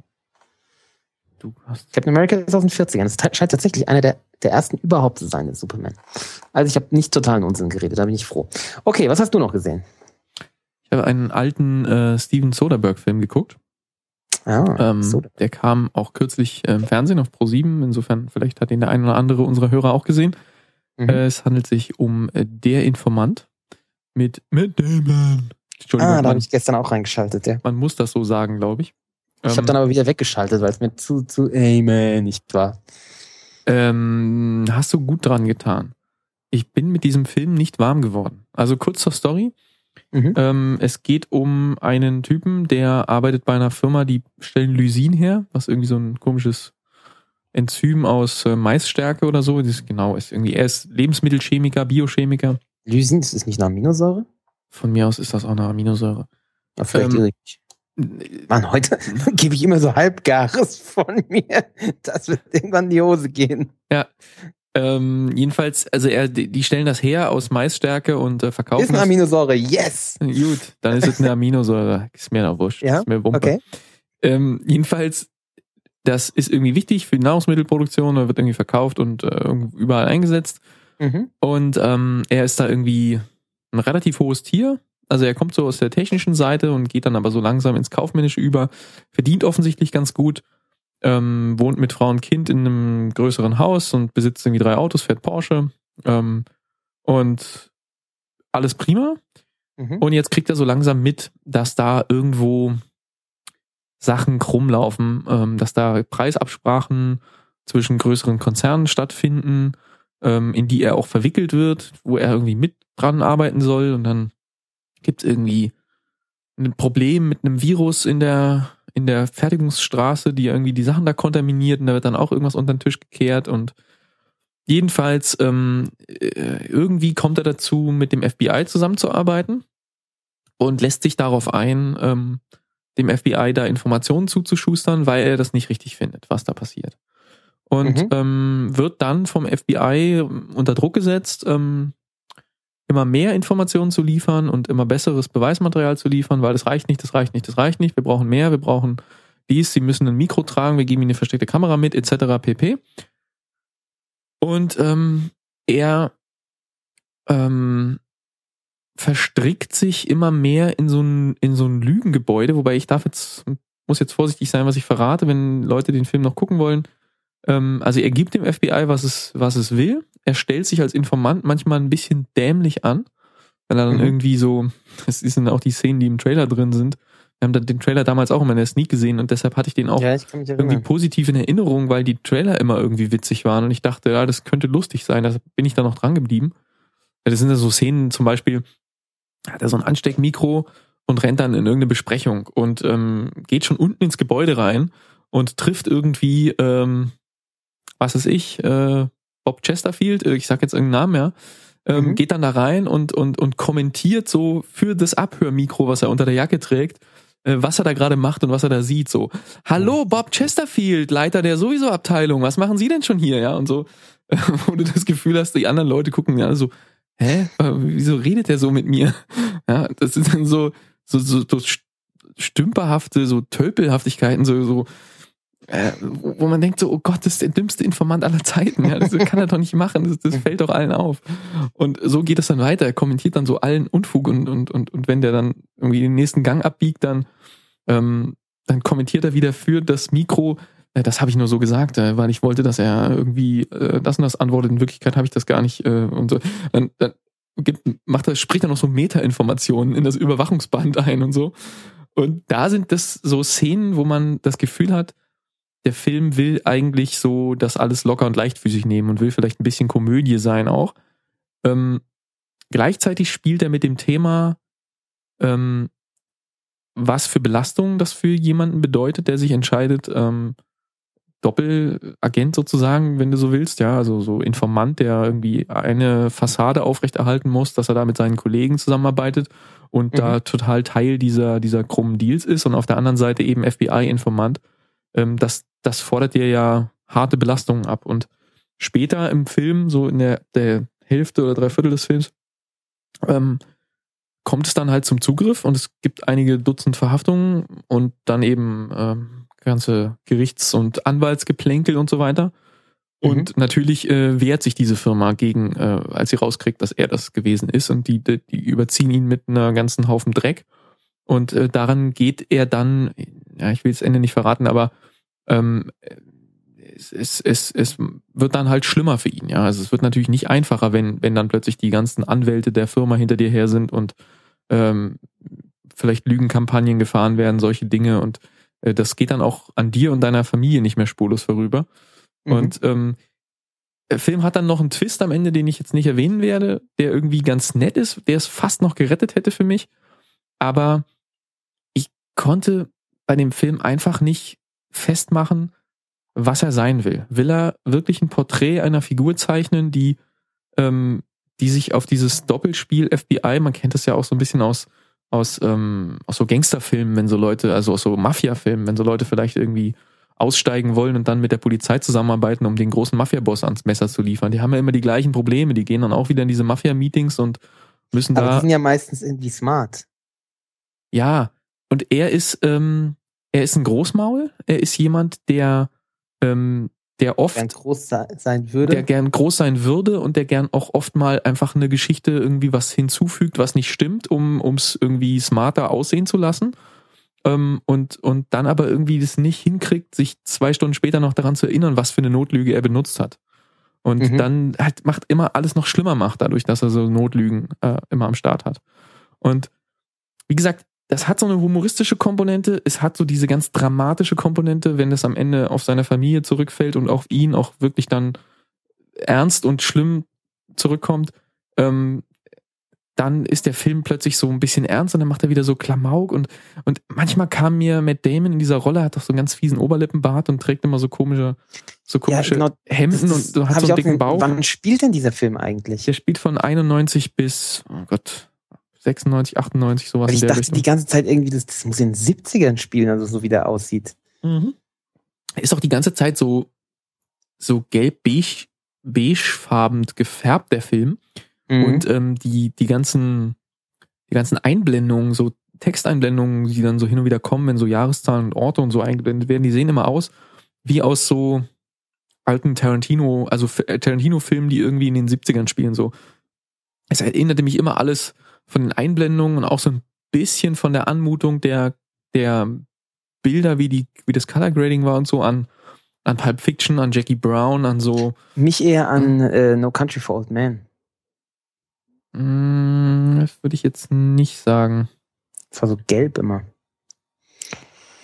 Speaker 2: Du hast
Speaker 1: Captain America ist aus den vierzigern. Das scheint tatsächlich einer der, der ersten überhaupt zu sein, der Superman. Also ich habe nicht totalen Unsinn geredet, da bin ich froh. Okay, was hast du noch gesehen?
Speaker 2: Ich habe einen alten äh, Steven Soderbergh-Film geguckt.
Speaker 1: Ah,
Speaker 2: Ähm,
Speaker 1: so.
Speaker 2: Der kam auch kürzlich äh, im Fernsehen auf ProSieben. Insofern, vielleicht hat ihn der ein oder andere unserer Hörer auch gesehen.
Speaker 1: Mhm.
Speaker 2: Äh, es handelt sich um äh, Der Informant mit Matt Damon. Entschuldigung,
Speaker 1: Ah, da
Speaker 2: man,
Speaker 1: habe ich gestern auch reingeschaltet, ja.
Speaker 2: man muss das so sagen, glaube ich.
Speaker 1: Ich habe dann aber wieder weggeschaltet, weil es mir zu, zu Amen nicht war.
Speaker 2: ähm, hast du gut dran getan. Ich bin mit diesem Film nicht warm geworden. Also kurz zur Story.
Speaker 1: Mhm.
Speaker 2: Ähm, es geht um einen Typen, der arbeitet bei einer Firma, die stellen Lysin her, was irgendwie so ein komisches Enzym aus äh, Maisstärke oder so. Das ist genau, ist irgendwie, er ist Lebensmittelchemiker, Biochemiker.
Speaker 1: Lysin, ist das nicht eine Aminosäure?
Speaker 2: Von mir aus ist das auch eine Aminosäure.
Speaker 1: Ja, vielleicht
Speaker 2: Ähm,
Speaker 1: irre ich mich. Mann, heute gebe ich immer so Halbgares von mir. Das wird irgendwann in die Hose gehen.
Speaker 2: Ähm, jedenfalls, also er, die die stellen das her aus Maisstärke und äh,
Speaker 1: Ist
Speaker 2: verkaufen
Speaker 1: eine
Speaker 2: das.
Speaker 1: Aminosäure, yes!
Speaker 2: Gut, dann ist es eine Aminosäure. Ist mir doch wurscht.
Speaker 1: Ja,
Speaker 2: Ist mir Wumpe.
Speaker 1: Okay.
Speaker 2: Ähm, jedenfalls, das ist irgendwie wichtig für die Nahrungsmittelproduktion, er wird irgendwie verkauft und äh, überall eingesetzt.
Speaker 1: Mhm.
Speaker 2: Und ähm, er ist da irgendwie ein relativ hohes Tier. Also er kommt so aus der technischen Seite und geht dann aber so langsam ins Kaufmännische über, verdient offensichtlich ganz gut, ähm, wohnt mit Frau und Kind in einem größeren Haus und besitzt irgendwie drei Autos, fährt Porsche ähm, und alles prima.
Speaker 1: Mhm.
Speaker 2: Und jetzt kriegt er so langsam mit, dass da irgendwo Sachen krumm laufen, ähm, dass da Preisabsprachen zwischen größeren Konzernen stattfinden, ähm, in die er auch verwickelt wird, wo er irgendwie mit dran arbeiten soll. Und dann gibt es irgendwie ein Problem mit einem Virus in der, in der Fertigungsstraße, die irgendwie die Sachen da kontaminiert und da wird dann auch irgendwas unter den Tisch gekehrt und jedenfalls ähm, äh, irgendwie kommt er dazu, mit dem F B I zusammenzuarbeiten und lässt sich darauf ein, ähm, dem F B I da Informationen zuzuschustern, weil er das nicht richtig findet, was da passiert. Und
Speaker 1: Mhm.
Speaker 2: ähm, wird dann vom F B I unter Druck gesetzt, ähm, immer mehr Informationen zu liefern und immer besseres Beweismaterial zu liefern, weil das reicht nicht, das reicht nicht, das reicht nicht, wir brauchen mehr, wir brauchen dies, sie müssen ein Mikro tragen, wir geben ihnen eine versteckte Kamera mit, et cetera pp. Und ähm, er ähm, verstrickt sich immer mehr in so ein, in so ein Lügengebäude, wobei ich darf jetzt, muss jetzt vorsichtig sein, was ich verrate, wenn Leute den Film noch gucken wollen. Ähm, also er gibt dem F B I, was es, was es will. Er stellt sich als Informant manchmal ein bisschen dämlich an, weil er dann
Speaker 1: Mhm.
Speaker 2: irgendwie so, das sind auch die Szenen, die im Trailer drin sind, Wir haben den Trailer damals auch immer in der Sneak gesehen und deshalb hatte ich den auch
Speaker 1: Ja, ich kann mich
Speaker 2: irgendwie
Speaker 1: erinnern.
Speaker 2: positiv in Erinnerung, weil die Trailer immer irgendwie witzig waren und ich dachte, ja, das könnte lustig sein. Deshalb bin ich da noch dran geblieben. Ja, das sind ja so Szenen, zum Beispiel, hat er so ein Ansteckmikro und rennt dann in irgendeine Besprechung und ähm, geht schon unten ins Gebäude rein und trifft irgendwie, ähm, was weiß ich, äh, Bob Chesterfield, ich sag jetzt irgendeinen Namen, ja, ähm,
Speaker 1: Mhm.
Speaker 2: geht dann da rein und, und, und kommentiert so für das Abhörmikro, was er unter der Jacke trägt, äh, was er da gerade macht und was er da sieht, so. Hallo, Bob Chesterfield, Leiter der Sowieso-Abteilung, was machen Sie denn schon hier, ja, und so, äh, wo du das Gefühl hast, die anderen Leute gucken ja so, hä, äh, wieso redet der so mit mir? Ja, das ist dann so, so, so, so stümperhafte, so Tölpelhaftigkeiten, so, so, äh, wo man denkt so, oh Gott, das ist der dümmste Informant aller Zeiten, ja, das kann er doch nicht machen, das, das fällt doch allen auf. Und so geht es dann weiter, er kommentiert dann so allen Unfug und, und, und, und wenn der dann irgendwie den nächsten Gang abbiegt, dann, ähm, dann kommentiert er wieder für das Mikro, äh, das habe ich nur so gesagt, äh, weil ich wollte, dass er irgendwie äh, das und das antwortet, in Wirklichkeit habe ich das gar nicht, äh, und so. Dann, dann gibt, macht er, spricht er noch so Meta-Informationen in das Überwachungsband ein und so. Und da sind das so Szenen, wo man das Gefühl hat, der Film will eigentlich so das alles locker und leichtfüßig nehmen und will vielleicht ein bisschen Komödie sein auch. Ähm, gleichzeitig spielt er mit dem Thema, ähm, was für Belastungen das für jemanden bedeutet, der sich entscheidet, ähm, Doppelagent sozusagen, wenn du so willst, ja, also so Informant, der irgendwie eine Fassade aufrechterhalten muss, dass er da mit seinen Kollegen zusammenarbeitet und
Speaker 1: Mhm.
Speaker 2: da total Teil dieser, dieser krummen Deals ist und auf der anderen Seite eben F B I-Informant. Ähm, das, das fordert dir ja harte Belastungen ab und später im Film, so in der, der Hälfte oder Dreiviertel des Films, ähm, kommt es dann halt zum Zugriff und es gibt einige Dutzend Verhaftungen und dann eben ähm, ganze Gerichts- und Anwaltsgeplänkel und so weiter. Und
Speaker 1: Mhm.
Speaker 2: natürlich äh, wehrt sich diese Firma gegen, äh, als sie rauskriegt, dass er das gewesen ist und die, die, die überziehen ihn mit einer ganzen Haufen Dreck. Und äh, daran geht er dann, ja, ich will das Ende nicht verraten, aber ähm, es, es, es, es wird dann halt schlimmer für ihn, ja. Also es wird natürlich nicht einfacher, wenn, wenn dann plötzlich die ganzen Anwälte der Firma hinter dir her sind und ähm, vielleicht Lügenkampagnen gefahren werden, solche Dinge und äh, das geht dann auch an dir und deiner Familie nicht mehr spurlos vorüber.
Speaker 1: Mhm.
Speaker 2: Und ähm, der Film hat dann noch einen Twist am Ende, den ich jetzt nicht erwähnen werde, der irgendwie ganz nett ist, der es fast noch gerettet hätte für mich. Aber ich konnte bei dem Film einfach nicht festmachen, was er sein will. Will er wirklich ein Porträt einer Figur zeichnen, die, ähm, die sich auf dieses Doppelspiel F B I, man kennt das ja auch so ein bisschen aus, aus, ähm, aus so Gangsterfilmen, wenn so Leute, also aus so Mafia-Filmen, wenn so Leute vielleicht irgendwie aussteigen wollen und dann mit der Polizei zusammenarbeiten, um den großen Mafia-Boss ans Messer zu liefern. Die haben ja immer die gleichen Probleme. Die gehen dann auch wieder in diese Mafia-Meetings und müssen
Speaker 1: Aber
Speaker 2: da...
Speaker 1: die sind ja meistens irgendwie smart.
Speaker 2: Ja, und er ist, ähm, er ist ein Großmaul. Er ist jemand, der, ähm, der oft...
Speaker 1: Gern groß se- sein würde.
Speaker 2: Der gern groß sein würde und der gern auch oft mal einfach eine Geschichte irgendwie was hinzufügt, was nicht stimmt, um es irgendwie smarter aussehen zu lassen. Ähm, und, und dann aber irgendwie das nicht hinkriegt, sich zwei Stunden später noch daran zu erinnern, was für eine Notlüge er benutzt hat. Und
Speaker 1: Mhm.
Speaker 2: dann halt macht immer alles noch schlimmer macht, dadurch, dass er so Notlügen äh, immer am Start hat. Und wie gesagt, das hat so eine humoristische Komponente, es hat so diese ganz dramatische Komponente, wenn es am Ende auf seine Familie zurückfällt und auf ihn auch wirklich dann ernst und schlimm zurückkommt. Ähm, dann ist der Film plötzlich so ein bisschen ernst und dann macht er wieder so Klamauk und, und manchmal kam mir Matt Damon in dieser Rolle, hat doch so einen ganz fiesen Oberlippenbart und trägt immer so komische, so komische
Speaker 1: genau,
Speaker 2: Hemden
Speaker 1: das, das
Speaker 2: und so, hat
Speaker 1: hab
Speaker 2: so
Speaker 1: ich
Speaker 2: einen
Speaker 1: auch
Speaker 2: dicken
Speaker 1: gen-
Speaker 2: Bauch.
Speaker 1: Wann spielt denn dieser Film eigentlich?
Speaker 2: Der spielt von einundneunzig bis, oh Gott, sechsundneunzig, achtundneunzig, sowas
Speaker 1: Weil ich
Speaker 2: in der
Speaker 1: dachte
Speaker 2: Richtung.
Speaker 1: die ganze Zeit irgendwie, das, das muss in den siebzigern spielen, also so wie der aussieht.
Speaker 2: Mhm. Ist auch die ganze Zeit so, so gelb-beige, beigefarben gefärbt, der Film.
Speaker 1: Mhm.
Speaker 2: Und ähm, die, die ganzen, die ganzen Einblendungen, so Texteinblendungen, die dann so hin und wieder kommen, wenn so Jahreszahlen und Orte und so eingeblendet werden, die sehen immer aus wie aus so alten Tarantino, also Tarantino-Filmen, die irgendwie in den siebzigern spielen. So. Es erinnerte mich immer alles von den Einblendungen und auch so ein bisschen von der Anmutung der, der Bilder, wie die, wie das Color Grading war und so an, an Pulp Fiction, an Jackie Brown, an so.
Speaker 1: Mich eher an äh, No Country for Old Men.
Speaker 2: Mh, das würde ich jetzt nicht sagen.
Speaker 1: Das war so gelb immer.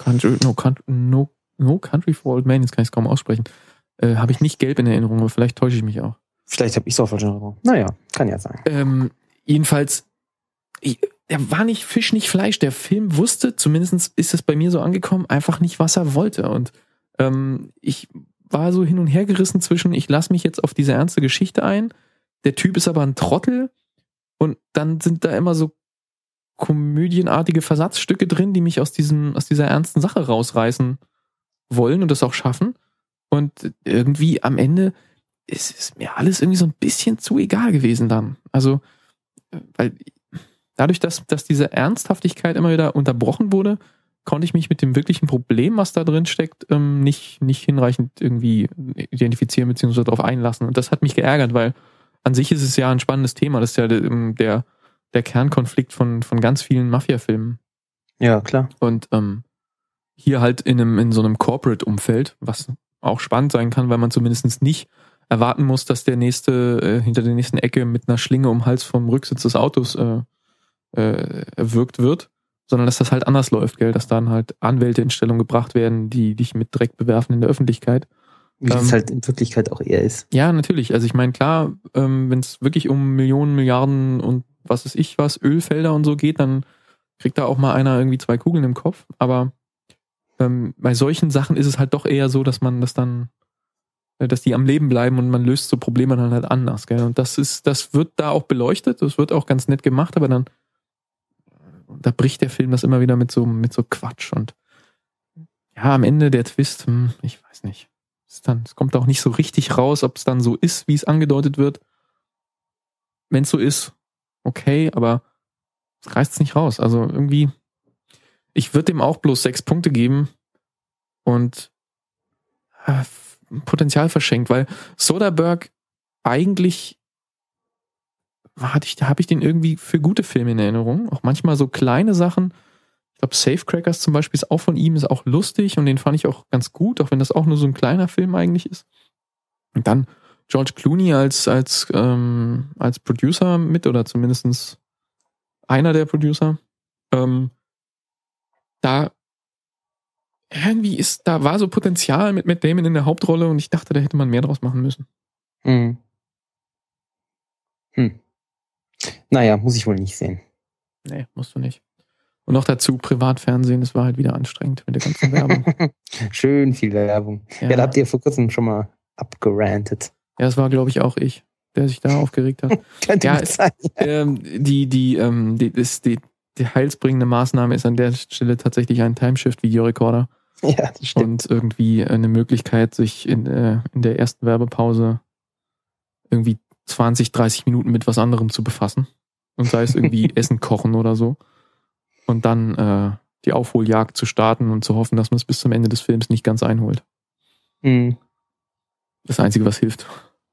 Speaker 2: Country, no, no, no Country for Old Men, jetzt kann ich es kaum aussprechen. Äh, habe ich nicht gelb in Erinnerung, aber vielleicht täusche ich mich auch.
Speaker 1: Vielleicht habe ich es auch falsch in Erinnerung. Naja, kann ja sein.
Speaker 2: Ähm, jedenfalls, ich, der war nicht Fisch, nicht Fleisch. Der Film wusste, zumindest ist es bei mir so angekommen, einfach nicht, was er wollte. Und ähm, ich war so hin und her gerissen zwischen, ich lasse mich jetzt auf diese ernste Geschichte ein, der Typ ist aber ein Trottel und dann sind da immer so komödienartige Versatzstücke drin, die mich aus diesem, aus dieser ernsten Sache rausreißen wollen und das auch schaffen. Und irgendwie am Ende ist es mir alles irgendwie so ein bisschen zu egal gewesen dann. Also, weil dadurch, dass, dass diese Ernsthaftigkeit immer wieder unterbrochen wurde, konnte ich mich mit dem wirklichen Problem, was da drin steckt, nicht, nicht hinreichend irgendwie identifizieren bzw. darauf einlassen. Und das hat mich geärgert, weil an sich ist es ja ein spannendes Thema. Das ist ja der, der Kernkonflikt von, von ganz vielen Mafia-Filmen.
Speaker 1: Ja, klar.
Speaker 2: Und ähm, hier halt in, einem, in so einem Corporate-Umfeld, was auch spannend sein kann, weil man zumindest nicht erwarten muss, dass der nächste äh, hinter der nächsten Ecke mit einer Schlinge um den Hals vom Rücksitz des Autos äh, äh, erwürgt wird, sondern dass das halt anders läuft, gell? Dass dann halt Anwälte in Stellung gebracht werden, die dich mit Dreck bewerfen in der Öffentlichkeit.
Speaker 1: Wie ähm, es halt in Wirklichkeit auch eher ist.
Speaker 2: Ja, natürlich. Also ich meine, klar, ähm, wenn es wirklich um Millionen, Milliarden und was weiß ich was, Ölfelder und so geht, dann kriegt da auch mal einer irgendwie zwei Kugeln im Kopf. Aber ähm, bei solchen Sachen ist es halt doch eher so, dass man das dann, äh, dass die am Leben bleiben und man löst so Probleme dann halt anders, gell? Und das ist, das wird da auch beleuchtet, das wird auch ganz nett gemacht, aber dann da bricht der Film das immer wieder mit so, mit so Quatsch. Und ja, am Ende der Twist, hm, ich weiß nicht. Es, dann, es kommt auch nicht so richtig raus, ob es dann so ist, wie es angedeutet wird. Wenn es so ist, okay, aber es reißt es nicht raus. Also irgendwie, ich würde dem auch bloß sechs Punkte geben und äh, Potenzial verschenkt, weil Soderbergh eigentlich hatte ich, da habe ich den irgendwie für gute Filme in Erinnerung. Auch manchmal so kleine Sachen. Ich glaube, Safecrackers zum Beispiel ist auch von ihm, ist auch lustig und den fand ich auch ganz gut, auch wenn das auch nur so ein kleiner Film eigentlich ist. Und dann George Clooney als, als, ähm, als Producer mit oder zumindest einer der Producer. Ähm, da irgendwie ist, da war so Potenzial mit Matt Damon in der Hauptrolle und ich dachte, da hätte man mehr draus machen müssen.
Speaker 1: Hm. Hm. Naja, muss ich wohl nicht sehen.
Speaker 2: Nee, musst du nicht. Und noch dazu Privatfernsehen, das war halt wieder anstrengend mit der ganzen Werbung.
Speaker 1: Schön viel Werbung. Ja. ja, da habt ihr vor kurzem schon mal abgerantet.
Speaker 2: Ja, das war, glaube ich, auch ich, der sich da aufgeregt hat.
Speaker 1: Könnte
Speaker 2: ja,
Speaker 1: sein. Ja.
Speaker 2: Ähm, die, die, ähm, die, ist die, die heilsbringende Maßnahme ist an der Stelle tatsächlich ein Timeshift-Videorekorder.
Speaker 1: Ja, das stimmt.
Speaker 2: Und irgendwie eine Möglichkeit, sich in, äh, in der ersten Werbepause irgendwie zwanzig, dreißig Minuten mit was anderem zu befassen. Und sei es irgendwie Essen kochen oder so. Und dann äh, die Aufholjagd zu starten und zu hoffen, dass man es bis zum Ende des Films nicht ganz einholt.
Speaker 1: Mhm.
Speaker 2: Das Einzige, was hilft.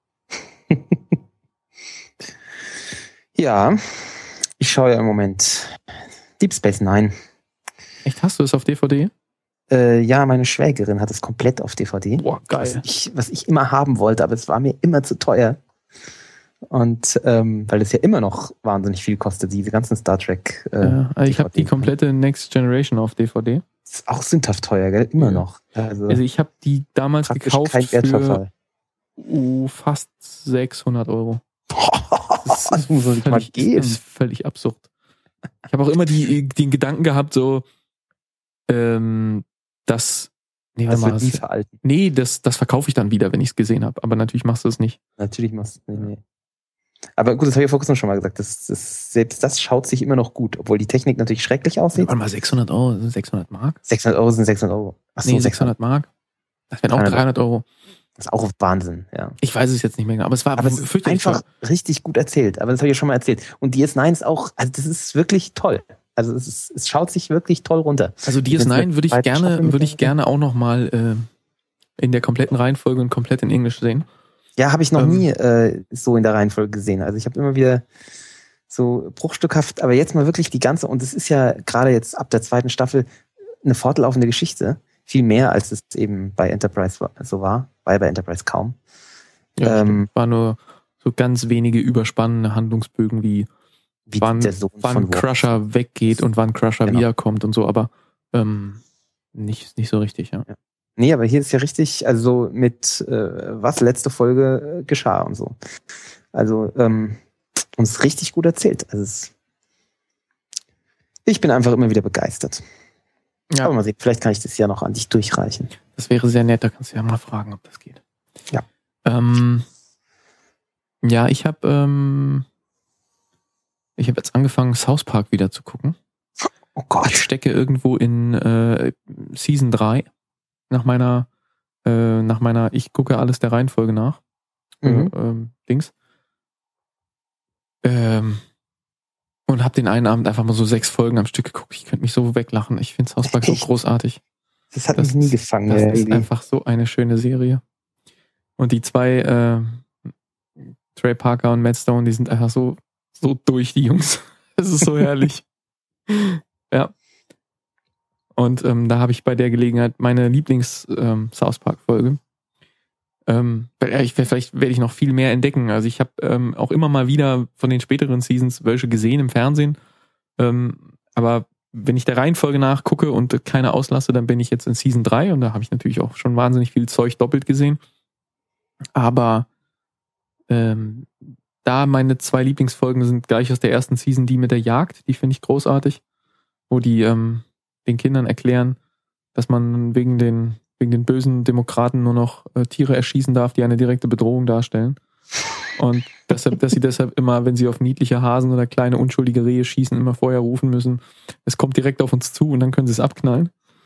Speaker 1: Ja, ich schaue ja im Moment Deep Space Nine.
Speaker 2: Echt, hast du es auf D V D?
Speaker 1: Äh, ja, meine Schwägerin hat es komplett auf D V D.
Speaker 2: Boah, geil.
Speaker 1: Was ich, was ich immer haben wollte, aber es war mir immer zu teuer. Und ähm, weil es ja immer noch wahnsinnig viel kostet, diese ganzen Star Trek. Äh,
Speaker 2: ja, also ich habe die komplette Next Generation auf D V D.
Speaker 1: Ist auch sündhaft teuer, gell? Immer
Speaker 2: ja.
Speaker 1: noch. Also,
Speaker 2: also ich habe die damals gekauft
Speaker 1: kein
Speaker 2: für uh, fast sechshundert Euro.
Speaker 1: Das, das muss man nicht mal geben.
Speaker 2: Das ist völlig absurd. Ich habe auch immer die, den Gedanken gehabt, so, ähm, dass Nee,
Speaker 1: das
Speaker 2: mal,
Speaker 1: wird nie veralten.
Speaker 2: Nee, das, das verkaufe ich dann wieder, wenn ich es gesehen habe. Aber natürlich machst du es nicht.
Speaker 1: Natürlich machst du es nicht, nee. Aber gut, das habe ich ja vor kurzem schon mal gesagt. Das, das, selbst das schaut sich immer noch gut, obwohl die Technik natürlich schrecklich aussieht.
Speaker 2: Warte mal, sechshundert Euro, sechshundert Mark?
Speaker 1: sechshundert Euro sind sechshundert Euro.
Speaker 2: Achso, nee, sechshundert Mark? Das wären auch dreihundert Euro.
Speaker 1: Das ist auch Wahnsinn, ja.
Speaker 2: Ich weiß es jetzt nicht mehr genau, aber es war
Speaker 1: aber es ist einfach toll. Richtig gut erzählt. Aber das habe ich ja schon mal erzählt. Und D S neun ist auch, also das ist wirklich toll. Also es, ist, es schaut sich wirklich toll runter.
Speaker 2: Also D S neun würde ich gerne, würde ich gerne auch nochmal äh, in der kompletten Reihenfolge und komplett in Englisch sehen.
Speaker 1: Ja, habe ich noch
Speaker 2: ähm,
Speaker 1: nie äh, so in der Reihenfolge gesehen. Also ich habe immer wieder so bruchstückhaft, aber jetzt mal wirklich die ganze, und es ist ja gerade jetzt ab der zweiten Staffel eine fortlaufende Geschichte. Viel mehr, als es eben bei Enterprise so war. War ja bei Enterprise kaum.
Speaker 2: Ja, ähm, war nur so ganz wenige überspannende Handlungsbögen wie, wie wann, wann Crusher weggeht und wann Crusher genau. wiederkommt und so, aber ähm, nicht, nicht so richtig, ja.
Speaker 1: ja. Nee, aber hier ist ja richtig, also mit äh, was letzte Folge äh, geschah und so. Also ähm, uns richtig gut erzählt. Also es, ich bin einfach immer wieder begeistert. Ja. Aber mal sehen, vielleicht kann ich das ja noch an dich durchreichen.
Speaker 2: Das wäre sehr nett, da kannst du ja mal fragen, ob das geht.
Speaker 1: Ja.
Speaker 2: Ähm, ja, ich habe ähm, ich habe jetzt angefangen, South Park wieder zu gucken.
Speaker 1: Oh Gott.
Speaker 2: Ich stecke irgendwo in äh, Season drei nach meiner äh, nach meiner ich gucke alles der Reihenfolge nach.
Speaker 1: Mhm.
Speaker 2: Äh, ähm, Dings. Ähm, und habe den einen Abend einfach mal so sechs Folgen am Stück geguckt. Ich könnte mich so weglachen. Ich finde South Park so großartig.
Speaker 1: Das hat
Speaker 2: das
Speaker 1: mich nie
Speaker 2: ist,
Speaker 1: gefangen.
Speaker 2: Das
Speaker 1: ja,
Speaker 2: ist
Speaker 1: irgendwie.
Speaker 2: einfach so eine schöne Serie. Und die zwei, äh, Trey Parker und Matt Stone, die sind einfach so, so durch, die Jungs. Das ist so herrlich. Ja. Und ähm, da habe ich bei der Gelegenheit meine Lieblings-South Park-Folge. Ähm, ich, vielleicht werde ich noch viel mehr entdecken. Also ich habe ähm, auch immer mal wieder von den späteren Seasons welche gesehen im Fernsehen. Ähm, aber wenn ich der Reihenfolge nachgucke und keine auslasse, dann bin ich jetzt in Season drei und da habe ich natürlich auch schon wahnsinnig viel Zeug doppelt gesehen. Aber ähm, da meine zwei Lieblingsfolgen sind gleich aus der ersten Season die mit der Jagd, die finde ich großartig, wo die ähm, den Kindern erklären, dass man wegen den wegen den bösen Demokraten nur noch äh, Tiere erschießen darf, die eine direkte Bedrohung darstellen. Und deshalb, dass sie deshalb immer, wenn sie auf niedliche Hasen oder kleine unschuldige Rehe schießen, immer vorher rufen müssen, es kommt direkt auf uns zu und dann können sie es abknallen.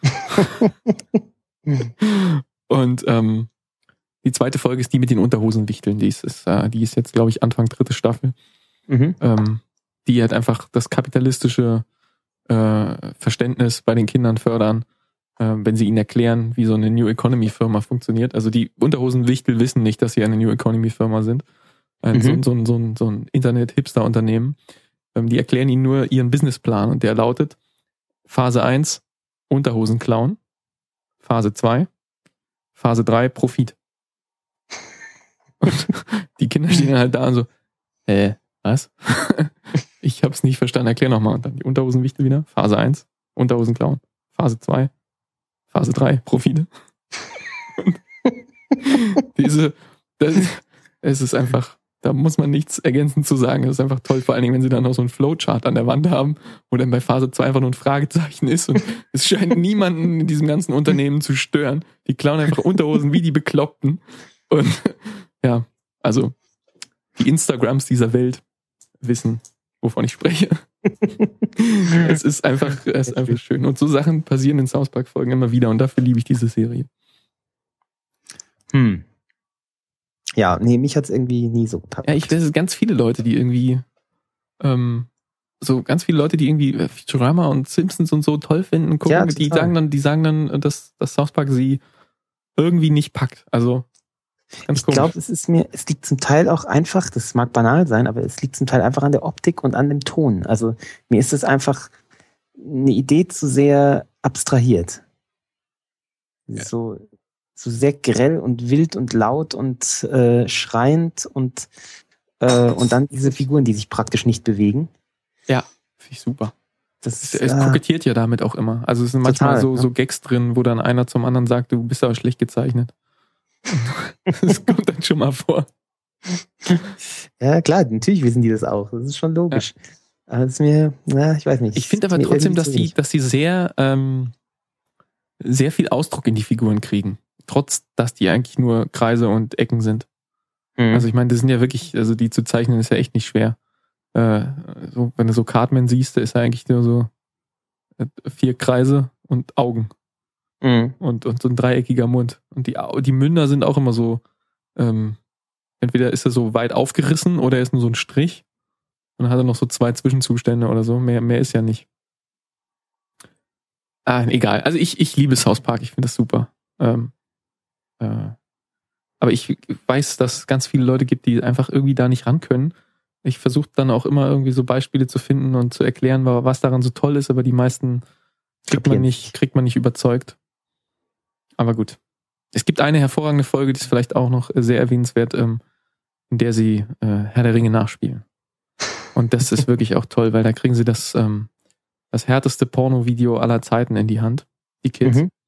Speaker 2: Und ähm, die zweite Folge ist die mit den Unterhosenwichteln. Die ist, ist, äh, die ist jetzt, glaube ich, Anfang dritte Staffel.
Speaker 1: Mhm.
Speaker 2: Ähm, die halt einfach das kapitalistische äh, Verständnis bei den Kindern fördern, äh, wenn sie ihnen erklären, wie so eine New Economy Firma funktioniert. Also die Unterhosenwichtel wissen nicht, dass sie eine New Economy Firma sind. Ein,
Speaker 1: Mhm.
Speaker 2: so, so, so, so ein Internet-Hipster-Unternehmen. Ähm, die erklären ihnen nur ihren Businessplan und der lautet Phase eins, Unterhosen klauen. Phase zwei, Phase drei, Profit. Und die Kinder stehen dann halt da und so, äh, was? Ich hab's nicht verstanden, erklär nochmal. Und dann die Unterhosenwichtel wieder. Phase eins, Unterhosen klauen. Phase zwei, Phase drei, Profite. Und diese, das, es ist einfach, da muss man nichts ergänzend zu sagen. Das ist einfach toll, vor allen Dingen, wenn sie dann noch so einen Flowchart an der Wand haben, wo dann bei Phase zwei einfach nur ein Fragezeichen ist und es scheint niemanden in diesem ganzen Unternehmen zu stören. Die klauen einfach Unterhosen wie die Bekloppten. Und ja, also die Instagrams dieser Welt wissen, wovon ich spreche. Es ist einfach, es ist einfach schön. Und so Sachen passieren in South Park Folgen immer wieder und dafür liebe ich diese Serie.
Speaker 1: Hm. Ja, nee, mich hat's irgendwie nie so gepackt.
Speaker 2: Ja, ich weiß, es ganz viele Leute, die irgendwie ähm, so ganz viele Leute, die irgendwie Futurama und Simpsons und so toll finden, gucken,
Speaker 1: Ja,
Speaker 2: die
Speaker 1: total.
Speaker 2: sagen dann, die sagen dann, dass, dass South Park sie irgendwie nicht packt. Also ganz
Speaker 1: Ich
Speaker 2: komisch.
Speaker 1: glaube, es ist mir, es liegt zum Teil auch einfach, das mag banal sein, aber es liegt zum Teil einfach an der Optik und an dem Ton. Also mir ist es einfach eine Idee zu sehr abstrahiert.
Speaker 2: Ja.
Speaker 1: So, so sehr grell und wild und laut und äh, schreiend und, äh, und dann diese Figuren, die sich praktisch nicht bewegen.
Speaker 2: Ja, finde ich super.
Speaker 1: Das
Speaker 2: Es,
Speaker 1: ist,
Speaker 2: es
Speaker 1: äh,
Speaker 2: kokettiert ja damit auch immer. Also es sind manchmal
Speaker 1: Total,
Speaker 2: so,
Speaker 1: ja.
Speaker 2: so Gags drin, wo dann einer zum anderen sagt, du bist aber schlecht gezeichnet. Das kommt dann schon mal vor.
Speaker 1: ja, klar, natürlich wissen die das auch. Das ist schon logisch. Aber es ist mir, na, ich weiß nicht.
Speaker 2: Ich finde
Speaker 1: es ist
Speaker 2: aber
Speaker 1: mir
Speaker 2: trotzdem,
Speaker 1: irgendwie
Speaker 2: dass
Speaker 1: zu
Speaker 2: die,
Speaker 1: wenig.
Speaker 2: dass die sehr, ähm, sehr viel Ausdruck in die Figuren kriegen. Trotz, dass die eigentlich nur Kreise und Ecken sind.
Speaker 1: Mhm.
Speaker 2: Also ich meine, das sind ja wirklich, also die zu zeichnen ist ja echt nicht schwer. Äh, so, wenn du so Cartman siehst, da ist ja eigentlich nur so äh, vier Kreise und Augen.
Speaker 1: Mhm.
Speaker 2: Und, und so ein dreieckiger Mund. Und die, Au- die Münder sind auch immer so, ähm, entweder ist er so weit aufgerissen oder er ist nur so ein Strich. Und dann hat er noch so zwei Zwischenzustände oder so. Mehr, mehr ist ja nicht. Ah, egal. Also ich, ich liebe South Park. Ich finde das super. Ähm, äh, aber ich weiß, dass es ganz viele Leute gibt, die einfach irgendwie da nicht ran können. Ich versuche dann auch immer irgendwie so Beispiele zu finden und zu erklären, was daran so toll ist, aber die meisten kriegt man nicht, kriegt man nicht überzeugt. Aber gut. Es gibt eine hervorragende Folge, die ist vielleicht auch noch sehr erwähnenswert, ähm, in der sie äh, Herr der Ringe nachspielen. Und das ist wirklich auch toll, weil da kriegen sie das, ähm, das härteste Porno-Video aller Zeiten in die Hand, die Kids.
Speaker 1: Mhm.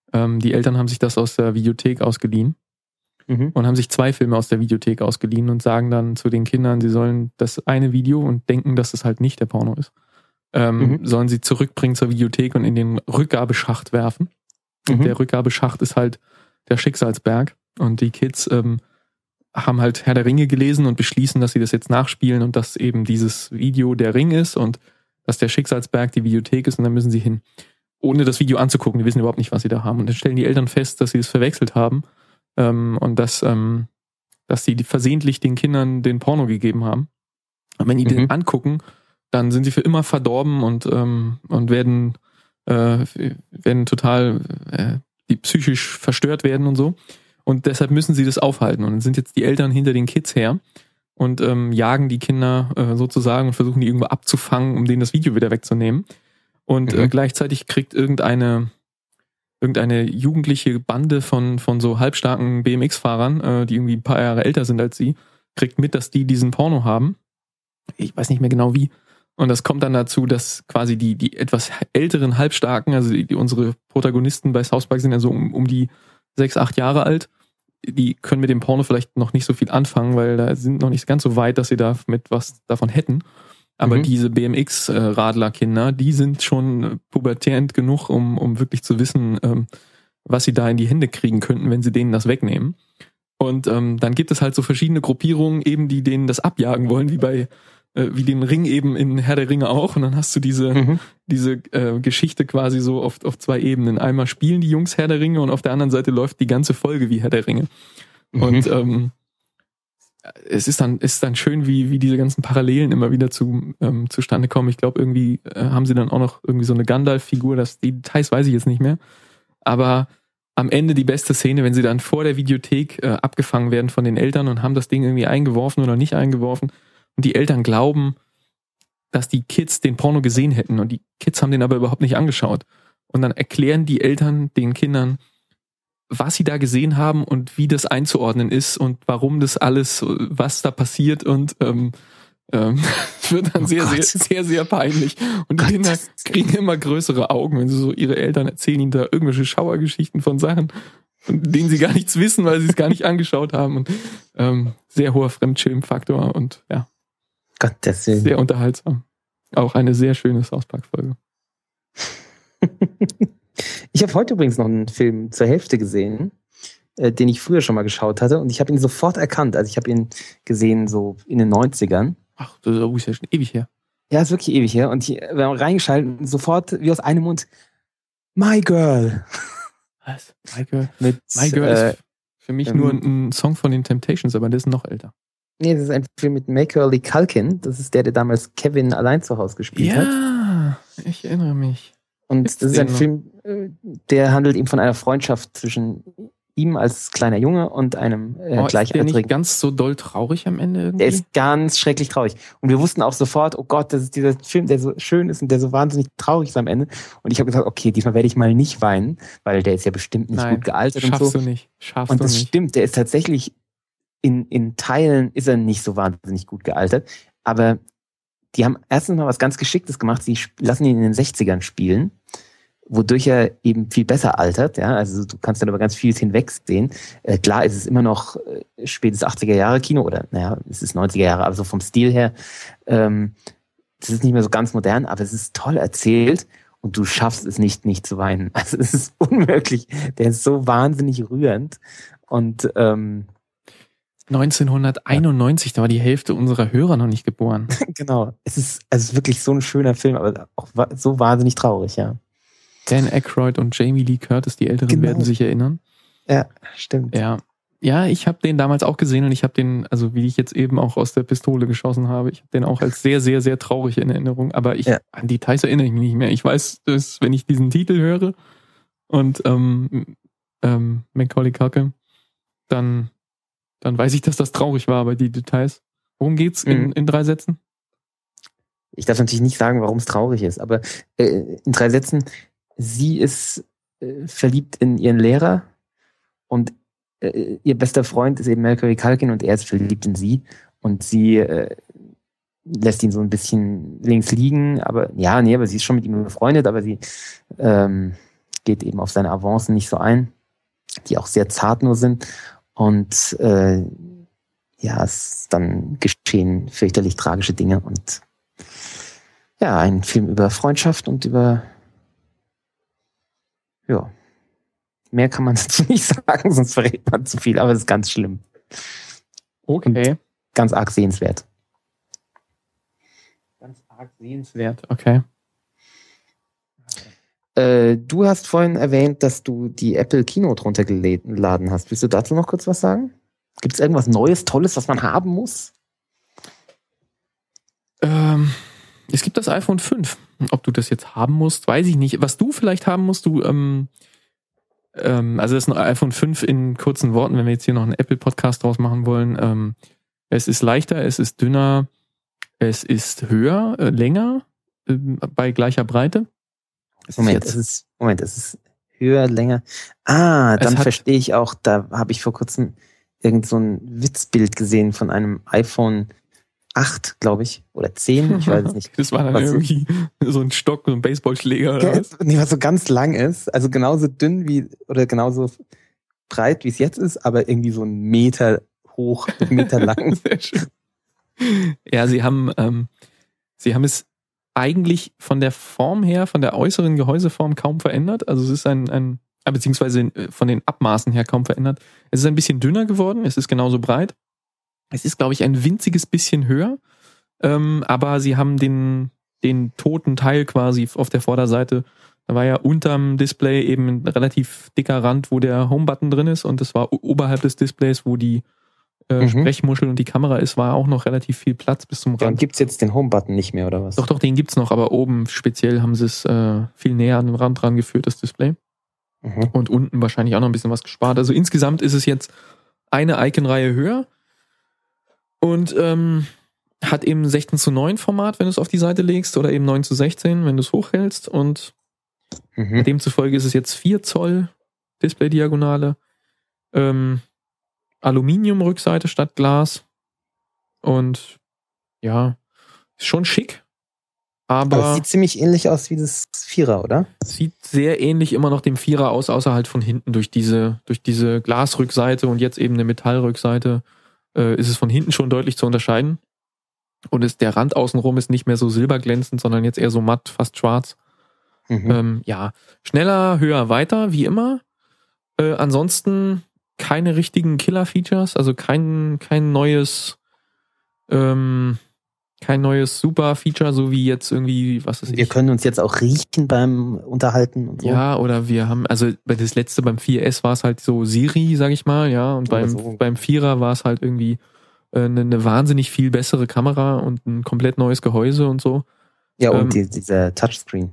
Speaker 2: Ähm, die Eltern haben sich das aus der Videothek ausgeliehen mhm. und haben sich zwei Filme aus der Videothek ausgeliehen und sagen dann zu den Kindern, sie sollen das eine Video und denken, dass es halt nicht der Porno ist, ähm, mhm. sollen sie zurückbringen zur Videothek und in den Rückgabeschacht werfen. Und mhm. der Rückgabeschacht ist halt der Schicksalsberg und die Kids ähm, haben halt Herr der Ringe gelesen und beschließen, dass sie das jetzt nachspielen und dass eben dieses Video der Ring ist und dass der Schicksalsberg die Videothek ist und dann müssen sie hin. Ohne das Video anzugucken, die wissen überhaupt nicht, was sie da haben. Und dann stellen die Eltern fest, dass sie es verwechselt haben ähm, und dass, ähm, dass sie versehentlich den Kindern den Porno gegeben haben. Und wenn die mhm. den angucken, dann sind sie für immer verdorben und, ähm, und werden, äh, werden total äh, die psychisch verstört werden und so. Und deshalb müssen sie das aufhalten. Und dann sind jetzt die Eltern hinter den Kids her und ähm, jagen die Kinder äh, sozusagen und versuchen die irgendwo abzufangen, um denen das Video wieder wegzunehmen. Und mhm. äh, gleichzeitig kriegt irgendeine irgendeine jugendliche Bande von von so halbstarken B M X-Fahrern, äh, die irgendwie ein paar Jahre älter sind als sie, kriegt mit, dass die diesen Porno haben. Ich weiß nicht mehr genau wie. Und das kommt dann dazu, dass quasi die die etwas älteren Halbstarken, also die, die unsere Protagonisten bei South Park sind ja so um, um die sechs, acht Jahre alt, die können mit dem Porno vielleicht noch nicht so viel anfangen, weil da sind noch nicht ganz so weit, dass sie da mit was davon hätten. Aber mhm. diese B M X-Radlerkinder, die sind schon pubertierend genug, um, um wirklich zu wissen, ähm, was sie da in die Hände kriegen könnten, wenn sie denen das wegnehmen. Und ähm, dann gibt es halt so verschiedene Gruppierungen eben, die denen das abjagen wollen, wie bei äh, wie den Ring eben in Herr der Ringe auch. Und dann hast du diese mhm. diese äh, Geschichte quasi so auf, auf zwei Ebenen. Einmal spielen die Jungs Herr der Ringe und auf der anderen Seite läuft die ganze Folge wie Herr der Ringe. Mhm. Und ähm, es ist dann ist dann schön, wie wie diese ganzen Parallelen immer wieder zu ähm, zustande kommen. Ich glaube, irgendwie äh, haben sie dann auch noch irgendwie so eine Gandalf-Figur. Das die Details weiß ich jetzt nicht mehr. Aber am Ende die beste Szene, wenn sie dann vor der Videothek äh, abgefangen werden von den Eltern und haben das Ding irgendwie eingeworfen oder nicht eingeworfen. Und die Eltern glauben, dass die Kids den Porno gesehen hätten. Und die Kids haben den aber überhaupt nicht angeschaut. Und dann erklären die Eltern den Kindern, was sie da gesehen haben und wie das einzuordnen ist und warum das alles, was da passiert. Und ähm, ähm, es wird dann oh sehr, Gott. sehr, sehr, sehr peinlich. Und die Gott. Kinder kriegen immer größere Augen, wenn sie so ihre Eltern erzählen ihnen da irgendwelche Schauergeschichten von Sachen, von denen sie gar nichts wissen, weil sie es gar nicht angeschaut haben. Und ähm, sehr hoher Fremdschämenfaktor und ja,
Speaker 1: Gott, deswegen.
Speaker 2: Sehr unterhaltsam. Auch eine sehr schöne South Park-Folge.
Speaker 1: Ich habe heute übrigens noch einen Film zur Hälfte gesehen, äh, den ich früher schon mal geschaut hatte und ich habe ihn sofort erkannt. Also ich habe ihn gesehen so in den neunzigern.
Speaker 2: Ach, das ist ja schon ewig her.
Speaker 1: Ja, ist wirklich ewig her. Und ich, wir haben reingeschaltet und sofort wie aus einem Mund My Girl.
Speaker 2: Was? My Girl? Mit, My Girl äh, ist für mich ähm, nur ein Song von den Temptations, aber der ist noch älter.
Speaker 1: Nee, das ist ein Film mit Macaulay Culkin. Das ist der, der damals Kevin allein zu Hause gespielt
Speaker 2: ja,
Speaker 1: hat.
Speaker 2: Ja, ich erinnere mich.
Speaker 1: Und Gibt's das ist ein noch? Film, der handelt eben von einer Freundschaft zwischen ihm als kleiner Junge und einem äh,
Speaker 2: oh,
Speaker 1: Gleichaltrigen.
Speaker 2: Ist der nicht ganz so doll traurig am Ende irgendwie?
Speaker 1: Der ist ganz schrecklich traurig. Und wir wussten auch sofort, oh Gott, das ist dieser Film, der so schön ist und der so wahnsinnig traurig ist am Ende. Und ich habe gesagt, okay, diesmal werde ich mal nicht weinen, weil der ist ja bestimmt nicht
Speaker 2: Nein,
Speaker 1: gut gealtert
Speaker 2: schaffst
Speaker 1: und so.
Speaker 2: Du nicht. Schaffst
Speaker 1: und das
Speaker 2: du nicht.
Speaker 1: Stimmt, der ist tatsächlich in, in Teilen ist er nicht so wahnsinnig gut gealtert. Aber die haben erstens mal was ganz Geschicktes gemacht. Sie lassen ihn in den sechzigern spielen, wodurch er eben viel besser altert. Ja, also du kannst dann über ganz vieles hinwegsehen. Äh, klar ist es immer noch äh, spätes achtziger Jahre Kino oder naja, es ist neunziger Jahre, aber so vom Stil her, ähm, das ist nicht mehr so ganz modern, aber es ist toll erzählt und du schaffst es nicht, nicht zu weinen. Also es ist unmöglich. Der ist so wahnsinnig rührend und ähm,
Speaker 2: neunzehnhunderteinundneunzig, ja. Da war die Hälfte unserer Hörer noch nicht geboren.
Speaker 1: Genau. Es ist, also es ist wirklich so ein schöner Film, aber auch so wahnsinnig traurig, ja.
Speaker 2: Dan Aykroyd und Jamie Lee Curtis, die Älteren, genau. werden sich erinnern.
Speaker 1: Ja, stimmt.
Speaker 2: Ja, ja, ich habe den damals auch gesehen und ich habe den, also wie ich jetzt eben auch aus der Pistole geschossen habe, ich habe den auch als sehr, sehr, sehr traurig in Erinnerung. Aber ich ja. an Details erinnere ich mich nicht mehr. Ich weiß, dass wenn ich diesen Titel höre und ähm, ähm, Macaulay Culkin, dann dann weiß ich, dass das traurig war, aber die Details. Worum geht's in, mhm. in drei Sätzen?
Speaker 1: Ich darf natürlich nicht sagen, warum es traurig ist, aber äh, in drei Sätzen, sie ist äh, verliebt in ihren Lehrer und äh, ihr bester Freund ist eben Macaulay Culkin und er ist verliebt in sie und sie äh, lässt ihn so ein bisschen links liegen, aber ja, nee, aber sie ist schon mit ihm befreundet, aber sie ähm, geht eben auf seine Avancen nicht so ein, die auch sehr zart nur sind. Und äh, ja, es dann geschehen fürchterlich tragische Dinge. Und ja, ein Film über Freundschaft und über, ja, mehr kann man dazu nicht sagen, sonst verrät man zu viel, aber es ist ganz schlimm.
Speaker 2: Okay.
Speaker 1: Und ganz arg sehenswert.
Speaker 2: Ganz arg sehenswert, okay.
Speaker 1: Äh, du hast vorhin erwähnt, dass du die Apple Keynote runtergeladen hast. Willst du dazu noch kurz was sagen? Gibt es irgendwas Neues, Tolles, was man haben muss?
Speaker 2: Ähm, es gibt das iPhone fünf. Ob du das jetzt haben musst, weiß ich nicht. Was du vielleicht haben musst, du, ähm, ähm, also das ist ein iPhone fünf in kurzen Worten, wenn wir jetzt hier noch einen Apple-Podcast draus machen wollen. Ähm, es ist leichter, es ist dünner, es ist höher, äh, länger, äh, bei gleicher Breite.
Speaker 1: Es Moment, ist es ist, Moment, es ist höher, länger. Ah, dann verstehe ich auch, da habe ich vor kurzem irgend so ein Witzbild gesehen von einem iPhone acht, glaube ich, oder zehn, ich weiß es nicht.
Speaker 2: Das war dann irgendwie so, so ein Stock, so ein Baseballschläger. Oder was?
Speaker 1: Nee, was so ganz lang ist, also genauso dünn wie, oder genauso breit, wie es jetzt ist, aber irgendwie so ein Meter hoch, einen Meter lang.
Speaker 2: Sehr schön. Ja, sie haben, ähm, sie haben es eigentlich von der Form her, von der äußeren Gehäuseform kaum verändert. Also es ist ein, ein beziehungsweise von den Abmaßen her kaum verändert. Es ist ein bisschen dünner geworden, es ist genauso breit. Es ist, glaube ich, ein winziges bisschen höher, ähm, aber sie haben den, den toten Teil quasi auf der Vorderseite. Da war ja unterm Display eben ein relativ dicker Rand, wo der Home-Button drin ist, und das war oberhalb des Displays, wo die äh, mhm. Sprechmuschel und die Kamera ist, war auch noch relativ viel Platz bis zum Rand.
Speaker 1: Ja, und gibt's jetzt den Home-Button nicht mehr, oder was?
Speaker 2: Doch, doch, den gibt's noch, aber oben speziell haben sie es äh, viel näher an den Rand dran geführt, das Display. Mhm. Und unten wahrscheinlich auch noch ein bisschen was gespart. Also insgesamt ist es jetzt eine Icon-Reihe höher und ähm, hat eben sechzehn zu neun Format, wenn du es auf die Seite legst, oder eben neun zu sechzehn, wenn du es hochhältst, und mhm. demzufolge ist es jetzt vier Zoll Display-Diagonale, ähm, Aluminium-Rückseite statt Glas, und ja, ist schon schick. Aber, aber
Speaker 1: es sieht ziemlich ähnlich aus wie das Vierer, oder?
Speaker 2: Sieht sehr ähnlich immer noch dem Vierer aus, außer halt von hinten durch diese, durch diese Glasrückseite und jetzt eben eine Metallrückseite äh, ist es von hinten schon deutlich zu unterscheiden. Und ist, der Rand außenrum ist nicht mehr so silberglänzend, sondern jetzt eher so matt, fast schwarz. Mhm. Ähm, ja, schneller, höher, weiter, wie immer. Äh, ansonsten keine richtigen Killer-Features, also kein, kein neues ähm, kein neues Super-Feature, so wie jetzt irgendwie, was ist
Speaker 1: Wir ich? können uns jetzt auch riechen beim Unterhalten und so.
Speaker 2: Ja, oder wir haben, also bei das letzte, beim vier S war es halt so Siri, sag ich mal, ja, und beim, so. beim Vierer war es halt irgendwie äh, eine, eine wahnsinnig viel bessere Kamera und ein komplett neues Gehäuse und so.
Speaker 1: Ja, und ähm, die, dieser Touchscreen.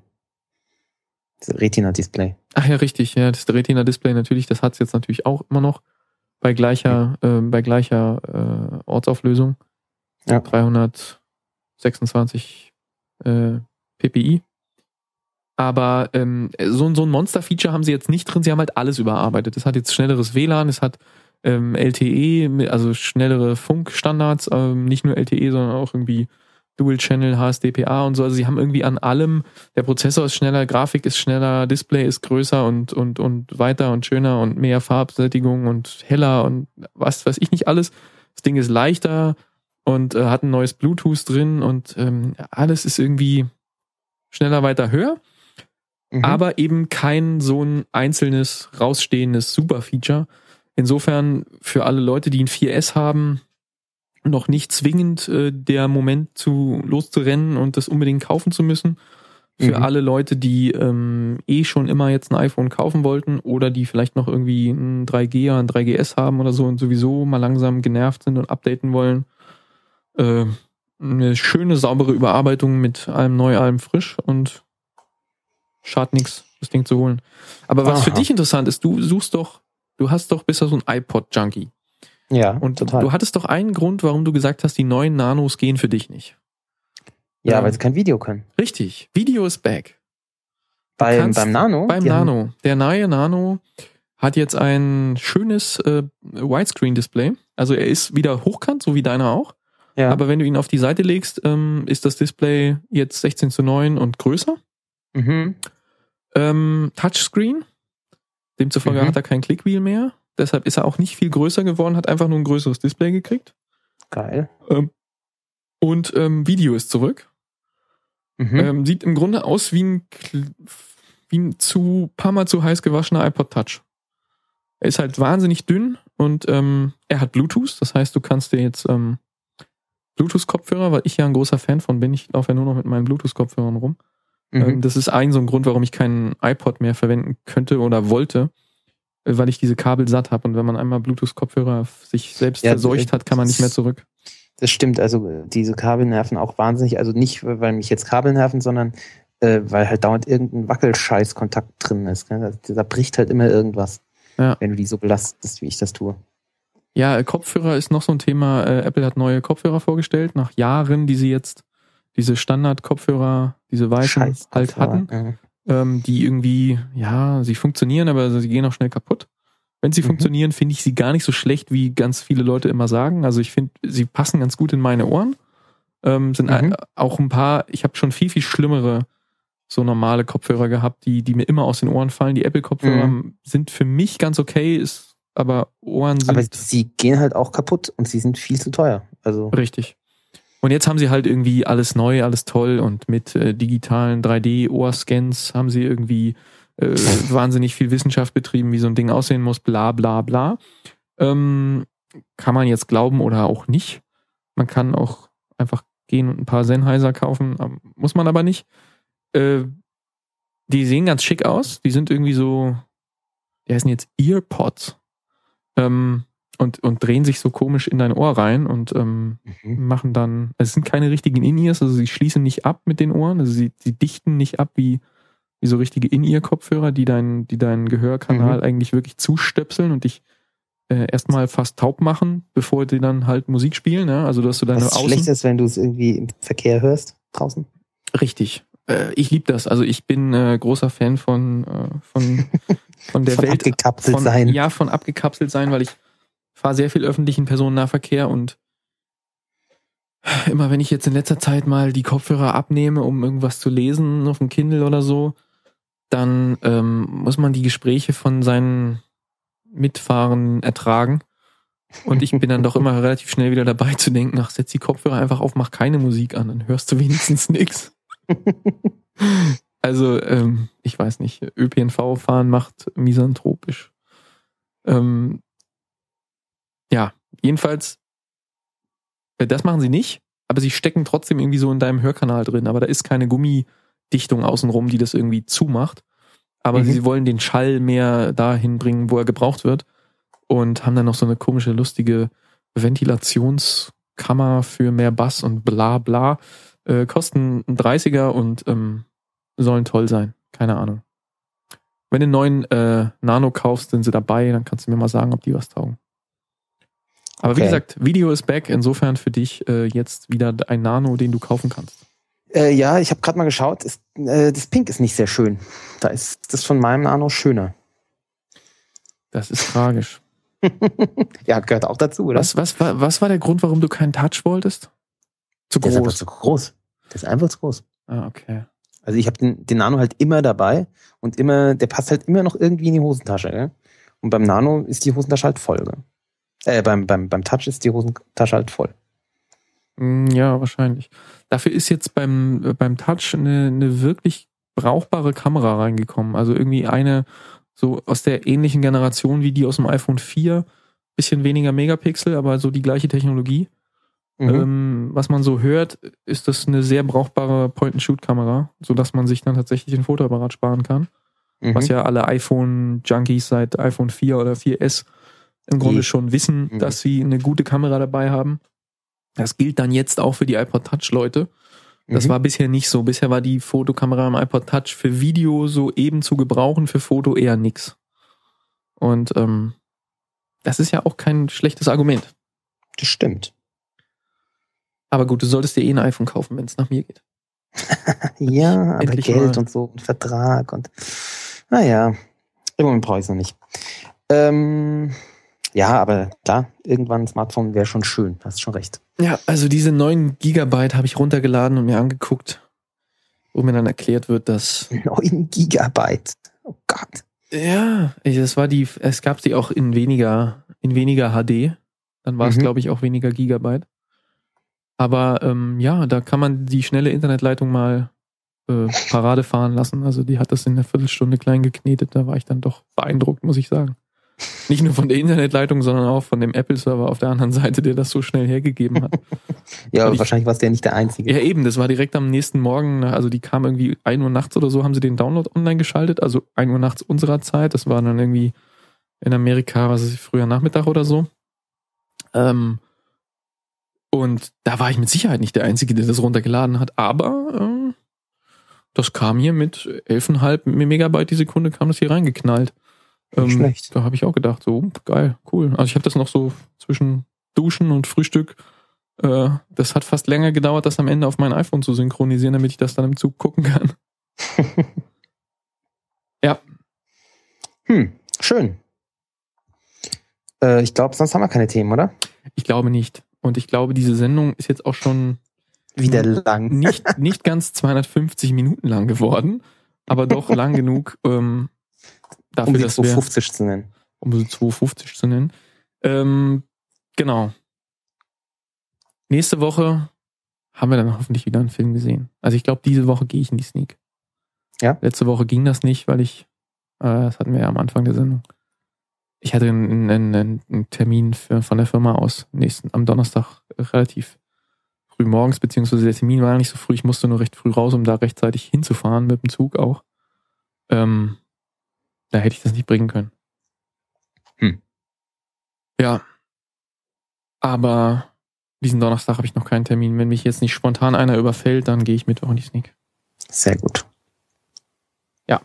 Speaker 1: Das Retina-Display.
Speaker 2: Ach ja, richtig, ja, das Retina-Display natürlich, das hat es jetzt natürlich auch immer noch bei gleicher, ja. äh, bei gleicher äh, Ortsauflösung. Ja. dreihundertsechsundzwanzig äh, p p i. Aber ähm, so, so ein Monster-Feature haben sie jetzt nicht drin. Sie haben halt alles überarbeitet. Es hat jetzt schnelleres W L A N, es hat ähm, L T E, also schnellere Funkstandards, ähm, nicht nur L T E, sondern auch irgendwie Dual-Channel, H S D P A und so. Also sie haben irgendwie an allem, der Prozessor ist schneller, Grafik ist schneller, Display ist größer und, und, und weiter und schöner und mehr Farbsättigung und heller und was weiß ich nicht alles. Das Ding ist leichter und äh, hat ein neues Bluetooth drin und ähm, alles ist irgendwie schneller, weiter, höher. Mhm. Aber eben kein so ein einzelnes, rausstehendes Super-Feature. Insofern für alle Leute, die ein vier S haben, noch nicht zwingend äh, der Moment zu loszurennen und das unbedingt kaufen zu müssen. Für mhm. alle Leute, die ähm, eh schon immer jetzt ein iPhone kaufen wollten oder die vielleicht noch irgendwie ein drei G oder ein drei G S haben oder so und sowieso mal langsam genervt sind und updaten wollen. Äh, eine schöne, saubere Überarbeitung mit allem neu, allem frisch und schadet nichts, das Ding zu holen. Aber was Aha. für dich interessant ist, du suchst doch, du hast doch bisher so ein iPod-Junkie.
Speaker 1: Ja,
Speaker 2: und
Speaker 1: total.
Speaker 2: Du hattest doch einen Grund, warum du gesagt hast, die neuen Nanos gehen für dich nicht.
Speaker 1: Ja, ähm, weil sie kein Video können.
Speaker 2: Richtig, Video ist back.
Speaker 1: Beim, beim Nano?
Speaker 2: Beim Nano. Der neue Nano hat jetzt ein schönes äh, Widescreen-Display. Also er ist wieder hochkant, so wie deiner auch. Ja. Aber wenn du ihn auf die Seite legst, ähm, ist das Display jetzt sechzehn zu neun und größer. Mhm. Ähm, Touchscreen. Demzufolge
Speaker 1: Mhm.
Speaker 2: hat er kein Clickwheel mehr. Deshalb ist er auch nicht viel größer geworden, hat einfach nur ein größeres Display gekriegt.
Speaker 1: Geil.
Speaker 2: Ähm, und ähm, Video ist zurück.
Speaker 1: Mhm.
Speaker 2: Ähm, sieht im Grunde aus wie ein, wie ein zu paar Mal zu heiß gewaschener iPod Touch. Er ist halt wahnsinnig dünn und ähm, er hat Bluetooth. Das heißt, du kannst dir jetzt ähm, Bluetooth-Kopfhörer, weil ich ja ein großer Fan von bin. Ich laufe ja nur noch mit meinen Bluetooth-Kopfhörern rum.
Speaker 1: Mhm.
Speaker 2: Ähm, das ist ein so ein Grund, warum ich keinen iPod mehr verwenden könnte oder wollte, äh, weil ich diese Kabel satt habe. Und wenn man einmal Bluetooth-Kopfhörer sich selbst
Speaker 1: Ja,
Speaker 2: verseucht hat, kann man nicht mehr zurück.
Speaker 1: Das stimmt, also äh, diese Kabel nerven auch wahnsinnig. Also nicht, weil mich jetzt Kabel nerven, sondern äh, weil halt dauernd irgendein Wackelscheiß-Kontakt drin ist. Gell? Da, da bricht halt immer irgendwas,
Speaker 2: Ja.
Speaker 1: wenn du die so belastest, wie ich das tue.
Speaker 2: Ja, äh, Kopfhörer ist noch so ein Thema. Äh, Apple hat neue Kopfhörer vorgestellt, nach Jahren, die sie jetzt diese Standard-Kopfhörer, diese weißen
Speaker 1: Scheiß
Speaker 2: halt hatten,
Speaker 1: Ja.
Speaker 2: ähm, die irgendwie, ja, sie funktionieren, aber sie gehen auch schnell kaputt. Wenn sie
Speaker 1: Mhm.
Speaker 2: funktionieren, finde ich sie gar nicht so schlecht, wie ganz viele Leute immer sagen. Also ich finde, sie passen ganz gut in meine Ohren. Ähm, sind
Speaker 1: Mhm.
Speaker 2: auch ein paar, ich habe schon viel, viel schlimmere so normale Kopfhörer gehabt, die, die mir immer aus den Ohren fallen. Die Apple-Kopfhörer
Speaker 1: Mhm.
Speaker 2: sind für mich ganz okay, ist, aber Ohren sind...
Speaker 1: Aber sie gehen halt auch kaputt und sie sind viel zu teuer. Also
Speaker 2: Richtig. Und jetzt haben sie halt irgendwie alles neu, alles toll und mit äh, digitalen drei D-Ohrscans haben sie irgendwie äh, wahnsinnig viel Wissenschaft betrieben, wie so ein Ding aussehen muss, bla bla bla. Ähm, kann man jetzt glauben oder auch nicht. Man kann auch einfach gehen und ein paar Sennheiser kaufen, ähm, muss man aber nicht. Äh, die sehen ganz schick aus. Die sind irgendwie so, die heißen jetzt Earpods. Ähm, und, und drehen sich so komisch in dein Ohr rein und ähm,
Speaker 1: mhm.
Speaker 2: machen dann, es sind keine richtigen In-Ears, also sie schließen nicht ab mit den Ohren, also sie, sie dichten nicht ab wie, wie so richtige In-Ear-Kopfhörer, die, dein, die deinen Gehörkanal
Speaker 1: Mhm.
Speaker 2: eigentlich wirklich zustöpseln und dich äh, erstmal fast taub machen, bevor die dann halt Musik spielen, ja? Also dass du deine
Speaker 1: was
Speaker 2: Außen...
Speaker 1: schlecht ist, wenn du es irgendwie im Verkehr hörst draußen.
Speaker 2: Richtig. Äh, ich liebe das. Also ich bin äh, großer Fan von, äh, von, von der
Speaker 1: Von
Speaker 2: Welt.
Speaker 1: abgekapselt
Speaker 2: von,
Speaker 1: sein.
Speaker 2: Ja, von abgekapselt sein, weil ich fahre sehr viel öffentlichen Personennahverkehr und immer wenn ich jetzt in letzter Zeit mal die Kopfhörer abnehme, um irgendwas zu lesen auf dem Kindle oder so, dann ähm, muss man die Gespräche von seinen Mitfahrern ertragen. Und ich bin dann doch immer relativ schnell wieder dabei zu denken, ach, setz die Kopfhörer einfach auf, mach keine Musik an, dann hörst du wenigstens nix. Also, ähm, ich weiß nicht, Ö P N V fahren macht misanthropisch. Ähm, ja, jedenfalls, äh, das machen sie nicht, aber sie stecken trotzdem irgendwie so in deinem Hörkanal drin, aber da ist keine Gummidichtung außenrum, die das irgendwie zumacht. Aber
Speaker 1: Mhm.
Speaker 2: sie wollen den Schall mehr dahin bringen, wo er gebraucht wird und haben dann noch so eine komische, lustige Ventilationskammer für mehr Bass und bla bla. Äh, kosten einen dreißiger und ähm, sollen toll sein. Keine Ahnung. Wenn du einen neuen äh, Nano kaufst, sind sie dabei, dann kannst du mir mal sagen, ob die was taugen. Aber
Speaker 1: Okay.
Speaker 2: wie gesagt, Video ist back, insofern für dich äh, jetzt wieder ein Nano, den du kaufen kannst.
Speaker 1: Äh, ja, ich habe gerade mal geschaut. Ist, äh, das Pink ist nicht sehr schön. Da ist das von meinem Nano schöner.
Speaker 2: Das ist tragisch.
Speaker 1: Ja, gehört auch dazu, oder?
Speaker 2: Was, was, war, was war der Grund, warum du keinen Touch wolltest? Zu
Speaker 1: Der ist einfach
Speaker 2: groß.
Speaker 1: zu groß. Der ist einfach zu groß.
Speaker 2: Ah, okay.
Speaker 1: Also ich habe den, den Nano halt immer dabei und immer, der passt halt immer noch irgendwie in die Hosentasche. Gell? Und beim Nano ist die Hosentasche halt voll. Gell? Äh, beim, beim, beim Touch ist die Hosentasche halt voll.
Speaker 2: Mm, Ja, wahrscheinlich. Dafür ist jetzt beim, äh, beim Touch eine, eine wirklich brauchbare Kamera reingekommen. Also irgendwie eine so aus der ähnlichen Generation wie die aus dem iPhone vier. Bisschen weniger Megapixel, aber so die gleiche Technologie.
Speaker 1: Mhm.
Speaker 2: Ähm, was man so hört, ist das eine sehr brauchbare Point-and-Shoot-Kamera, sodass man sich dann tatsächlich den Fotoapparat sparen kann.
Speaker 1: Mhm.
Speaker 2: Was ja alle iPhone-Junkies seit iPhone vier oder vier S im Grunde
Speaker 1: Die-
Speaker 2: schon wissen,
Speaker 1: Mhm.
Speaker 2: dass sie eine gute Kamera dabei haben. Das gilt dann jetzt auch für die iPod Touch-Leute. Das
Speaker 1: Mhm.
Speaker 2: war bisher nicht so. Bisher war die Fotokamera im iPod Touch für Video so eben zu gebrauchen, für Foto eher nix. Und ähm, das ist ja auch kein schlechtes Argument.
Speaker 1: Das stimmt.
Speaker 2: Aber gut, du solltest dir eh ein iPhone kaufen, wenn es nach mir geht.
Speaker 1: Ja, aber
Speaker 2: Endlich
Speaker 1: Geld
Speaker 2: mal.
Speaker 1: und so und Vertrag und naja, im Moment brauche ich es noch nicht. Ähm, ja, aber klar, irgendwann ein Smartphone wäre schon schön, hast schon recht.
Speaker 2: Ja, also diese neun Gigabyte habe ich runtergeladen und mir angeguckt. wo mir dann erklärt wird, dass
Speaker 1: neun Gigabyte. Oh Gott.
Speaker 2: Ja, das war die, es gab sie auch in weniger, in weniger H D. Dann war es, mhm. glaube ich, auch weniger Gigabyte. Aber ähm, ja, da kann man die schnelle Internetleitung mal äh, Parade fahren lassen. Also die hat das in einer Viertelstunde klein geknetet. Da war ich dann doch beeindruckt, muss ich sagen. Nicht nur von der Internetleitung, sondern auch von dem Apple-Server auf der anderen Seite, der das so schnell hergegeben hat.
Speaker 1: Ja, aber wahrscheinlich warst du ja nicht der Einzige.
Speaker 2: Ja eben, das war direkt am nächsten Morgen, also die kam irgendwie ein Uhr nachts oder so, haben sie den Download online geschaltet, also ein Uhr nachts unserer Zeit, das war dann irgendwie in Amerika, was ist früher Nachmittag oder so. Ähm, und da war ich mit Sicherheit nicht der Einzige, der das runtergeladen hat, aber äh, das kam hier mit elf Komma fünf Megabyte die Sekunde, kam das hier reingeknallt. Ähm, schlecht. Da habe ich auch gedacht, so geil, cool. Also ich habe das noch so zwischen Duschen und Frühstück, äh, das hat fast länger gedauert, das am Ende auf mein iPhone zu synchronisieren, damit ich das dann im Zug gucken kann. Ja.
Speaker 1: Hm, schön. Äh, ich glaube, sonst haben wir keine Themen, oder?
Speaker 2: Ich glaube nicht. Und ich glaube, diese Sendung ist jetzt auch schon
Speaker 1: wieder lang.
Speaker 2: Nicht, nicht ganz zweihundertfünfzig Minuten lang geworden, aber doch lang genug, ähm, dafür,
Speaker 1: um sie
Speaker 2: dass
Speaker 1: zweihundertfünfzig zu nennen.
Speaker 2: Um sie zweihundertfünfzig zu nennen. Ähm, genau. Nächste Woche haben wir dann hoffentlich wieder einen Film gesehen. Also ich glaube, diese Woche gehe ich in die Sneak.
Speaker 1: Ja?
Speaker 2: Letzte Woche ging das nicht, weil ich, äh, das hatten wir ja am Anfang der Sendung. Ich hatte einen, einen, einen Termin für, von der Firma aus nächsten, am Donnerstag relativ früh morgens, beziehungsweise der Termin war ja nicht so früh, ich musste nur recht früh raus, um da rechtzeitig hinzufahren, mit dem Zug auch. Ähm, da hätte ich das nicht bringen können.
Speaker 1: Hm.
Speaker 2: Ja. Aber diesen Donnerstag habe ich noch keinen Termin. Wenn mich jetzt nicht spontan einer überfällt, dann gehe ich Mittwoch in die Sneak.
Speaker 1: Sehr gut.
Speaker 2: Ja.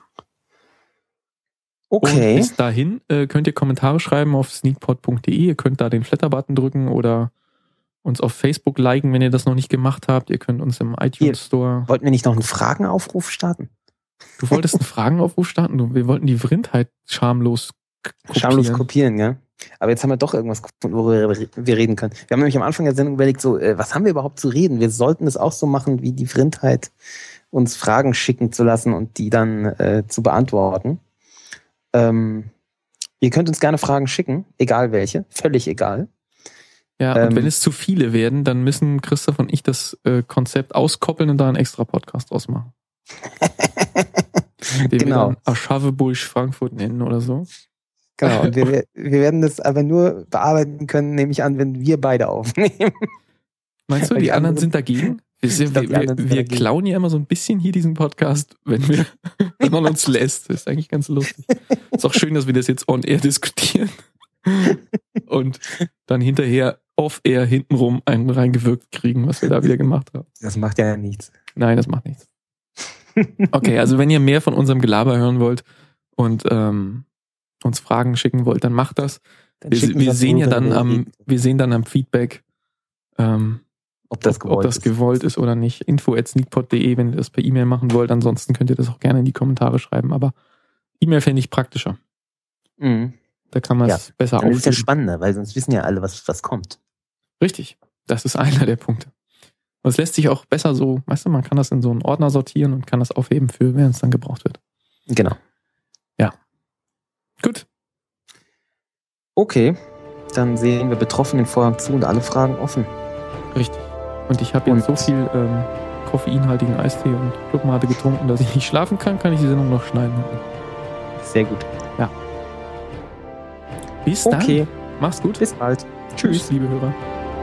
Speaker 1: Okay.
Speaker 2: Und bis dahin äh, könnt ihr Kommentare schreiben auf sneakpod punkt de. Ihr könnt da den Flatter-Button drücken oder uns auf Facebook liken, wenn ihr das noch nicht gemacht habt. Ihr könnt uns im iTunes Store...
Speaker 1: Wollten wir nicht noch einen Fragenaufruf starten?
Speaker 2: Du wolltest einen Fragenaufruf starten? Wir wollten die Vrindheit schamlos kopieren.
Speaker 1: Schamlos kopieren, ja. Aber jetzt haben wir doch irgendwas gefunden, worüber wir reden können. Wir haben nämlich am Anfang der Sendung überlegt, so, äh, was haben wir überhaupt zu reden? Wir sollten es auch so machen, wie die Vrindheit, uns Fragen schicken zu lassen und die dann äh, zu beantworten. Ähm, ihr könnt uns gerne Fragen schicken, egal welche, völlig egal.
Speaker 2: Ja, und ähm, wenn es zu viele werden, dann müssen Christoph und ich das äh, Konzept auskoppeln und da einen extra Podcast ausmachen. Den
Speaker 1: genau.
Speaker 2: wir dann Aschavebusch Frankfurt nennen oder so.
Speaker 1: Genau, und wir, wir werden das aber nur bearbeiten können, nehme ich an, wenn wir beide aufnehmen.
Speaker 2: Meinst du, die, die anderen, anderen sind dagegen? Wir,
Speaker 1: glaub,
Speaker 2: wir, wir, wir klauen ja immer so ein bisschen hier diesen Podcast, wenn, wir, wenn man uns lässt. Das ist eigentlich ganz lustig. Ist auch schön, dass wir das jetzt on-air diskutieren und dann hinterher off-air hintenrum einen reingewirkt kriegen, was wir da wieder gemacht haben.
Speaker 1: Das macht ja nichts.
Speaker 2: Nein, das macht nichts. Okay, also wenn ihr mehr von unserem Gelaber hören wollt und ähm, uns Fragen schicken wollt, dann macht das. Dann wir wir das sehen ja dann am, wir sehen dann am Feedback, ähm,
Speaker 1: ob das gewollt,
Speaker 2: ob das gewollt ist. ist oder nicht. info at sneakpod punkt de, wenn ihr das per E-Mail machen wollt. Ansonsten könnt ihr das auch gerne in die Kommentare schreiben. Aber E-Mail fände ich praktischer.
Speaker 1: Mhm.
Speaker 2: Da kann man es
Speaker 1: ja.
Speaker 2: besser
Speaker 1: aufnehmen. Das ist ja
Speaker 2: aufnehmen.
Speaker 1: spannender, weil sonst wissen ja alle, was, was kommt.
Speaker 2: Richtig. Das ist einer der Punkte. Und es lässt sich auch besser so, weißt du, man kann das in so einen Ordner sortieren und kann das aufheben für, wenn es dann gebraucht wird.
Speaker 1: Genau.
Speaker 2: Ja. Gut.
Speaker 1: Okay. Dann sehen wir betroffen den Vorhang zu und alle Fragen offen.
Speaker 2: Richtig. Und ich habe jetzt so viel ähm, koffeinhaltigen Eistee und Clubmate getrunken, dass ich nicht schlafen kann, kann ich die Sendung noch schneiden.
Speaker 1: Sehr gut.
Speaker 2: Ja. Bis dann.
Speaker 1: Okay.
Speaker 2: Mach's gut.
Speaker 1: Bis bald.
Speaker 2: Tschüss, Tschüss liebe Hörer.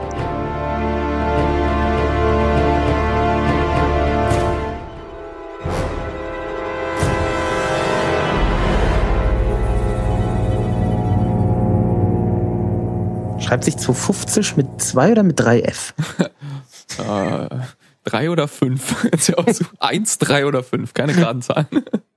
Speaker 1: Schreibt sich zweihundertfünfzig mit zwei oder mit drei F?
Speaker 2: äh, drei oder fünf. Ja auch so. Eins, drei oder fünf. Keine geraden Zahlen.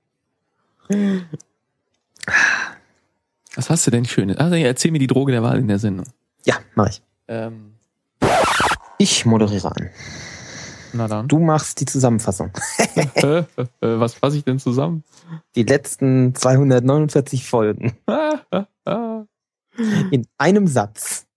Speaker 2: Was hast du denn Schönes? Also, erzähl mir die Droge der Wahl in der Sendung.
Speaker 1: Ja, mach ich.
Speaker 2: Ähm.
Speaker 1: Ich moderiere an.
Speaker 2: Na dann.
Speaker 1: Du machst die Zusammenfassung.
Speaker 2: Was fasse ich denn zusammen?
Speaker 1: Die letzten zweihundertneunundvierzig Folgen. In einem Satz.